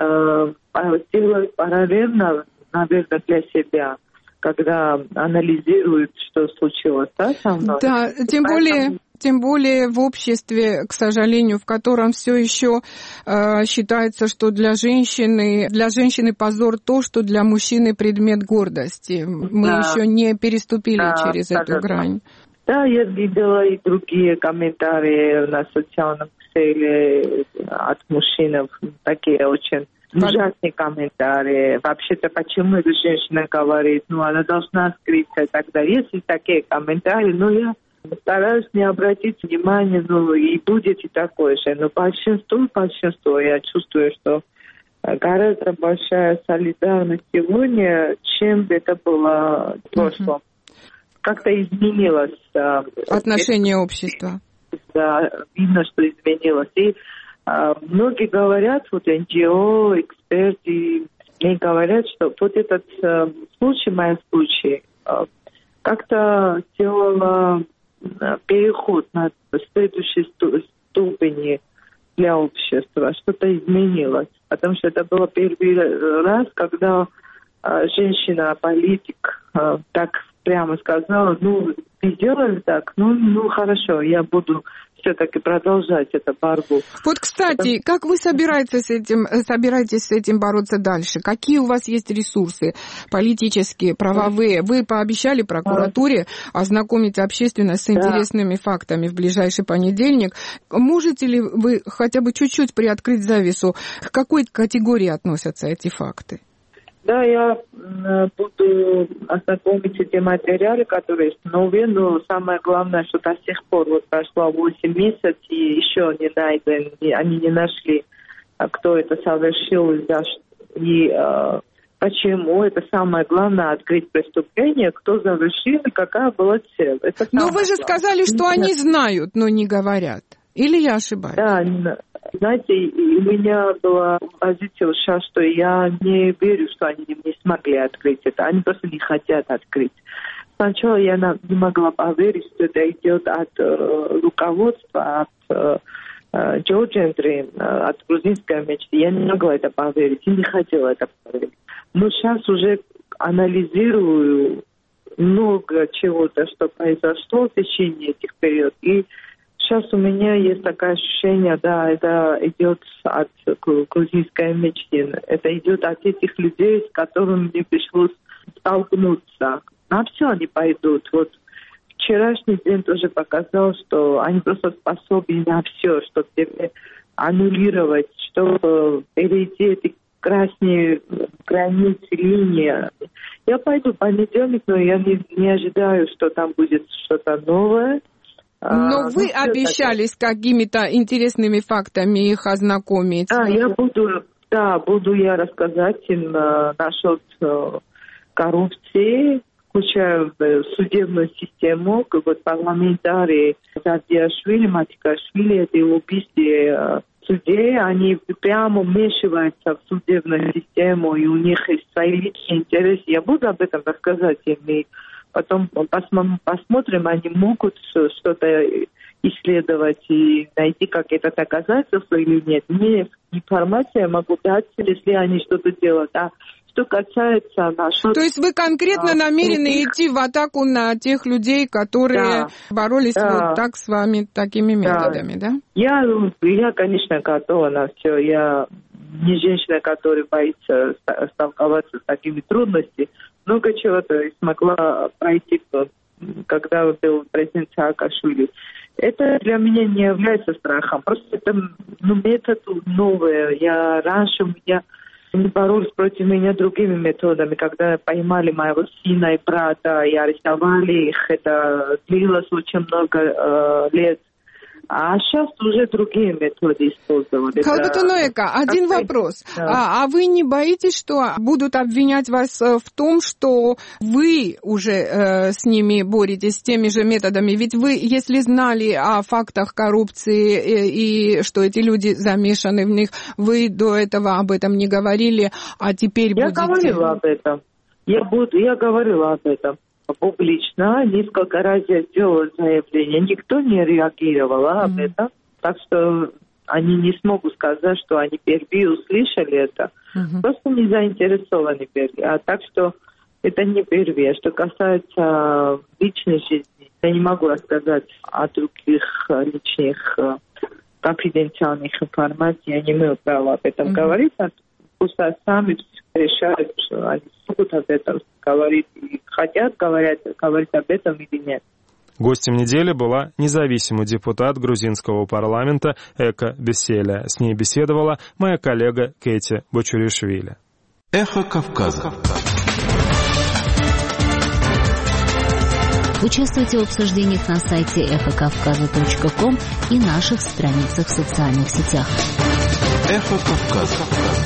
делают параллельно, наверное, для себя, когда анализируют, что случилось, со мной. Да, тем более в обществе, к сожалению, в котором все еще считается, что для женщины позор то, что для мужчины предмет гордости. Мы еще не переступили через эту грань. Да, я видела и другие комментарии на социальном сети от мужчин, такие очень ужасные комментарии. Вообще-то, почему эта женщина говорит, она должна скрыться и так далее. Есть такие комментарии, но я стараюсь не обратить внимания, и будет и такое же. Но большинство, я чувствую, что гораздо большая солидарность сегодня, чем это было в прошлом. Как-то изменилось. Отношение общества. Да, видно, что изменилось. И многие говорят, НГО, эксперты, мне говорят, что вот этот случай, мой случай, как-то сделала переход на следующий ступень для общества. Что-то изменилось. Потому что это было первый раз, когда женщина-политик так прямо сказала, ну, ты сделали так, ну хорошо, я буду все-таки продолжать эту борьбу. Вот, кстати, как вы собираетесь с этим бороться дальше? Какие у вас есть ресурсы политические, правовые? Вы пообещали прокуратуре ознакомить общественность с интересными фактами в ближайший понедельник. Можете ли вы хотя бы чуть-чуть приоткрыть завесу? К какой категории относятся эти факты? Да, я буду ознакомить эти материалы, которые есть новые, но самое главное, что до сих пор вот прошло 8 месяцев, и еще не найден, они не нашли, кто это совершил, и почему. Это самое главное, открыть преступление, кто совершил и какая была цель. Но вы же сказали, что они знают, но не говорят. Или я ошибаюсь? Да, знаете, у меня была позиция сейчас, что я не верю, что они не смогли открыть это. Они просто не хотят открыть. Сначала я не могла поверить, что это идет от руководства, от Georgian Dream, от грузинской мечты. Я не могла это поверить и не хотела это поверить. Но сейчас уже анализирую много чего-то, что произошло в течение этих периодов. И сейчас у меня есть такое ощущение, да, это идет от грузинской мечты. Это идет от этих людей, с которыми мне пришлось столкнуться. На все они пойдут. Вот вчерашний день тоже показал, что они просто способны на все, чтобы тебе аннулировать, чтобы перейти эти красные границы, линии. Я пойду в понедельник, но я не ожидаю, что там будет что-то новое. Но вы обещали с какими-то интересными фактами их ознакомить. Я буду я рассказать им насчет коррупции, включая судебную систему, как вот парламентарии Завдиашвили, Матикашвили, это убийцы судей, они прямо вмешиваются в судебную систему, и у них есть свои личные интересы. Я буду об этом рассказать им, и потом посмотрим, они могут что-то исследовать и найти какие-то доказательства или нет. Мне информация могу дать, если они что-то делают. А что касается нашего... То есть вы конкретно намерены идти в атаку на тех людей, которые боролись вот так с вами, такими методами, да? Я, конечно, готова на все. Я не женщина, которая боится сталкиваться с такими трудностями. Много чего-то смогла пройти, когда был президент Саакашвили. Это для меня не является страхом. Просто это метод новый. Раньше они боролись против меня другими методами. Когда поймали моего сына и брата и арестовали их, это длилось очень много лет. А сейчас уже другие методы использовали. Халбатуноека, один вопрос. Да. А вы не боитесь, что будут обвинять вас в том, что вы уже с ними боретесь, с теми же методами? Ведь вы, если знали о фактах коррупции и что эти люди замешаны в них, вы до этого об этом не говорили, а теперь будете... Я говорила об этом. Я говорила об этом публично, несколько раз я сделала заявление, никто не реагировал об этом, так что они не смогут сказать, что они впервые услышали это, просто не заинтересованы впервые, а так что это не впервые. Что касается личной жизни, я не могу рассказать о других личных конфиденциальных информациях, я не имею права об этом говорить, пусть сами решают, что они могут об этом говорить и хотят говорить об этом или нет. Гостем недели была независимый депутат грузинского парламента Эка Беселя. С ней беседовала моя коллега Кэти Бочуришвили. Эхо Кавказа. Участвуйте в обсуждениях на сайте эхокавказа.ком и наших страницах в социальных сетях. Эхо Кавказа.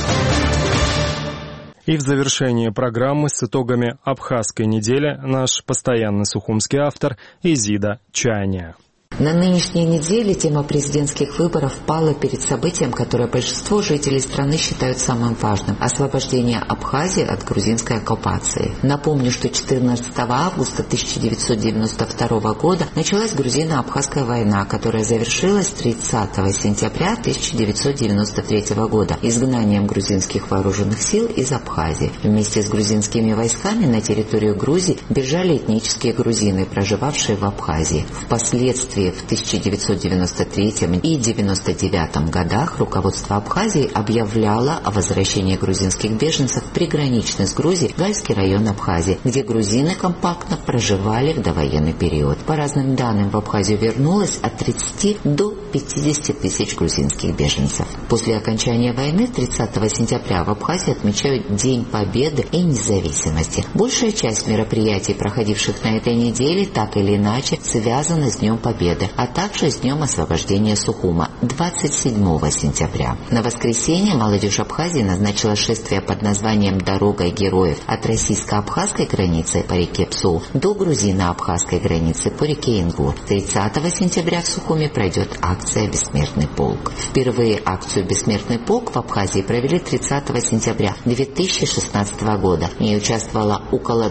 И в завершение программы с итогами Абхазской недели наш постоянный сухумский автор Изида Чаня. На нынешней неделе тема президентских выборов пала перед событием, которое большинство жителей страны считают самым важным – освобождение Абхазии от грузинской оккупации. Напомню, что 14 августа 1992 года началась грузино-абхазская война, которая завершилась 30 сентября 1993 года изгнанием грузинских вооруженных сил из Абхазии. Вместе с грузинскими войсками на территорию Грузии бежали этнические грузины, проживавшие в Абхазии. Впоследствии в 1993 и 1999 годах руководство Абхазии объявляло о возвращении грузинских беженцев в приграничный с Грузией Гальский район Абхазии, где грузины компактно проживали в довоенный период. По разным данным, в Абхазию вернулось от 30 до 50 тысяч грузинских беженцев. После окончания войны 30 сентября в Абхазии отмечают День Победы и Независимости. Большая часть мероприятий, проходивших на этой неделе, так или иначе связана с Днем Победы, а также с Днем освобождения Сухума 27 сентября. На воскресенье молодежь Абхазии назначила шествие под названием «Дорогой героев» от российско-абхазской границы по реке Псу до грузино-абхазской границы по реке Ингур. 30 сентября в Сухуме пройдет акция «Бессмертный полк». Впервые акцию «Бессмертный полк» в Абхазии провели 30 сентября 2016 года. В ней участвовало около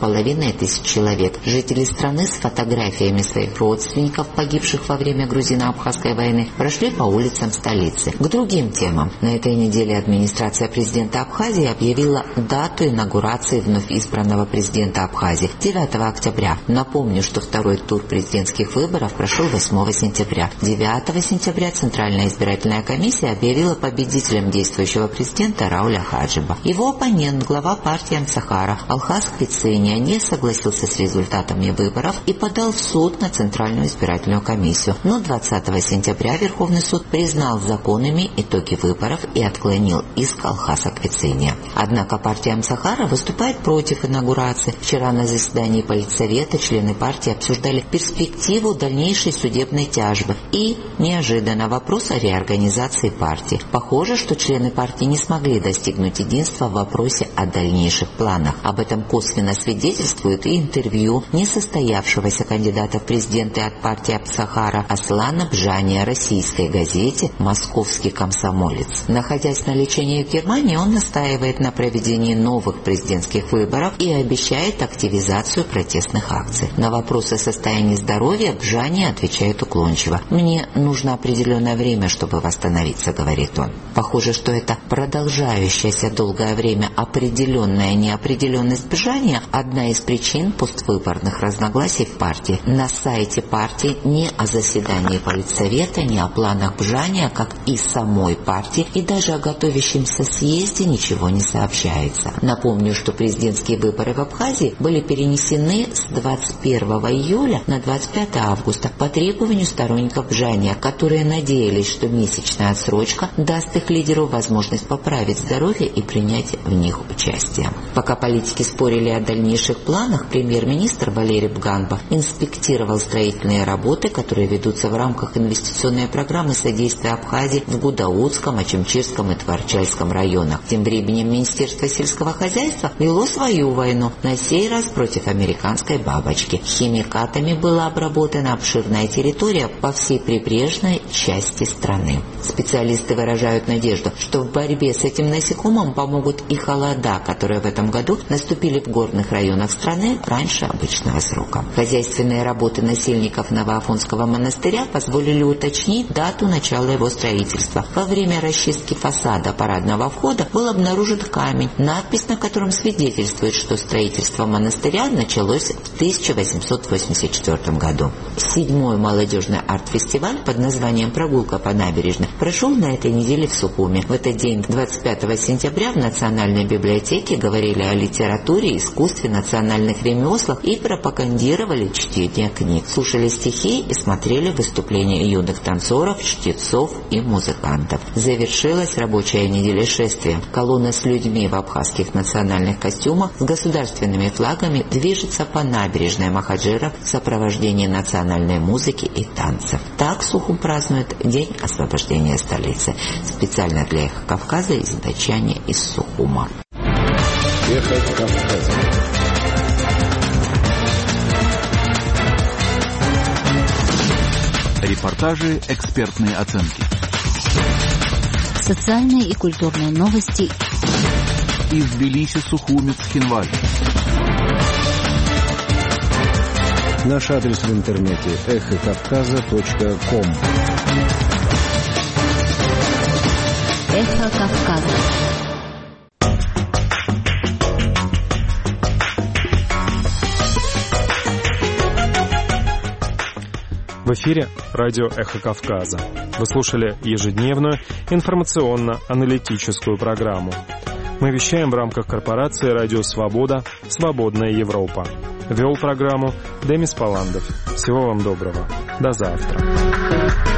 2500 человек. Жители страны с фотографиями своих родственников, погибших во время грузино-абхазской войны, прошли по улицам столицы. К другим темам. На этой неделе администрация президента Абхазии объявила дату инаугурации вновь избранного президента Абхазии – 9 октября. Напомню, что второй тур президентских выборов прошел 8 сентября. 9 сентября Центральная избирательная комиссия объявила победителем действующего президента Рауля Хаджиба. Его оппонент, глава партии Амсахара Алхас Квициния, не согласился с результатами выборов и подал в суд на Центральную избирательную комиссию. Но 20 сентября Верховный суд признал законными итоги выборов и отклонил иск Алхаса Квициния. Однако партия Амсахара выступает против инаугурации. Вчера на заседании политсовета члены партии обсуждали перспективу дальнейшей судебной тяжбы и, неожиданно, вопрос о реорганизации партии. Похоже, что члены партии не смогли достигнуть единства в вопросе о дальнейших планах. Об этом косвенно свидетельствует и интервью несостоявшегося кандидата в президенты от партии Амсахара Аслана Бжания российской газете «Московский комсомолец». Находясь на лечении в Германии, он настаивает на проведении новых президентских выборов и обещает активизацию протестных акций. На вопрос о состоянии здоровья Бжания отвечает уклончиво. «Мне нужно определенное время, чтобы восстановиться», — говорит он. Похоже, что это продолжающаяся долгое время определенная неопределенность Бжания – одна из причин поствыборных разногласий в партии. На сайте партии ни о заседании политсовета, ни о планах Бжания, как и самой партии, и даже о готовящемся съезде ничего не сообщается. Напомню, что президентские выборы в Абхазии были перенесены с 21 июля на 25 августа по требованию сторонников Бжания, которые надеялись, что месячная отсрочка даст их лидеру возможность поправить здоровье и принять в них участие. Пока политики спорили о дальнейших планах, премьер-министр Валерий Бганба инспектировал строительные работы, которые ведутся в рамках инвестиционной программы содействия Абхазии в Гудаутском, Ачимчирском и Творчальском районах. Тем временем Министерство сельского хозяйства вело свою войну, на сей раз против американской бабочки. Химикатами была обработана обширная территория по всей прибрежной части страны. Специалисты выражают надежду, что в борьбе с этим насекомым помогут и холода, которые в этом году наступили в горных районах страны раньше обычного срока. Хозяйственные работы насельников Новоафонского монастыря позволили уточнить дату начала его строительства. Во время расчистки фасада парадного входа был обнаружен камень, надпись на котором свидетельствует, что строительство монастыря началось в 1884 году. 7-й молодежный арт-фестиваль под названием «Прогулка по набережной» прошел на этой неделе в Сухуме. В этот день, 25 сентября, в Национальной библиотеке говорили о литературе, искусстве, национальных ремеслах и пропагандировали чтение книг. Слушали стихи и смотрели выступления юных танцоров, чтецов и музыкантов. Завершилась рабочая неделя шествия. Колонна с людьми в абхазских национальных костюмах с государственными флагами движется по набережной Махаджира в сопровождении национальной музыки и танцев. Так Сухум празднует День освобождения столицы. Специально для «Эхо Кавказа» издатчане из Сухума. «Эхо Кавказа». Репортажи, экспертные оценки. Социальные и культурные новости. Из Тбилиси, Сухуми, Цхинвали. Наш адрес в интернете эхокавказа.ком. Эхо Кавказа. В эфире радио «Эхо Кавказа». Вы слушали ежедневную информационно-аналитическую программу. Мы вещаем в рамках корпорации «Радио Свобода. Свободная Европа». Вел программу Демис Паландов. Всего вам доброго. До завтра.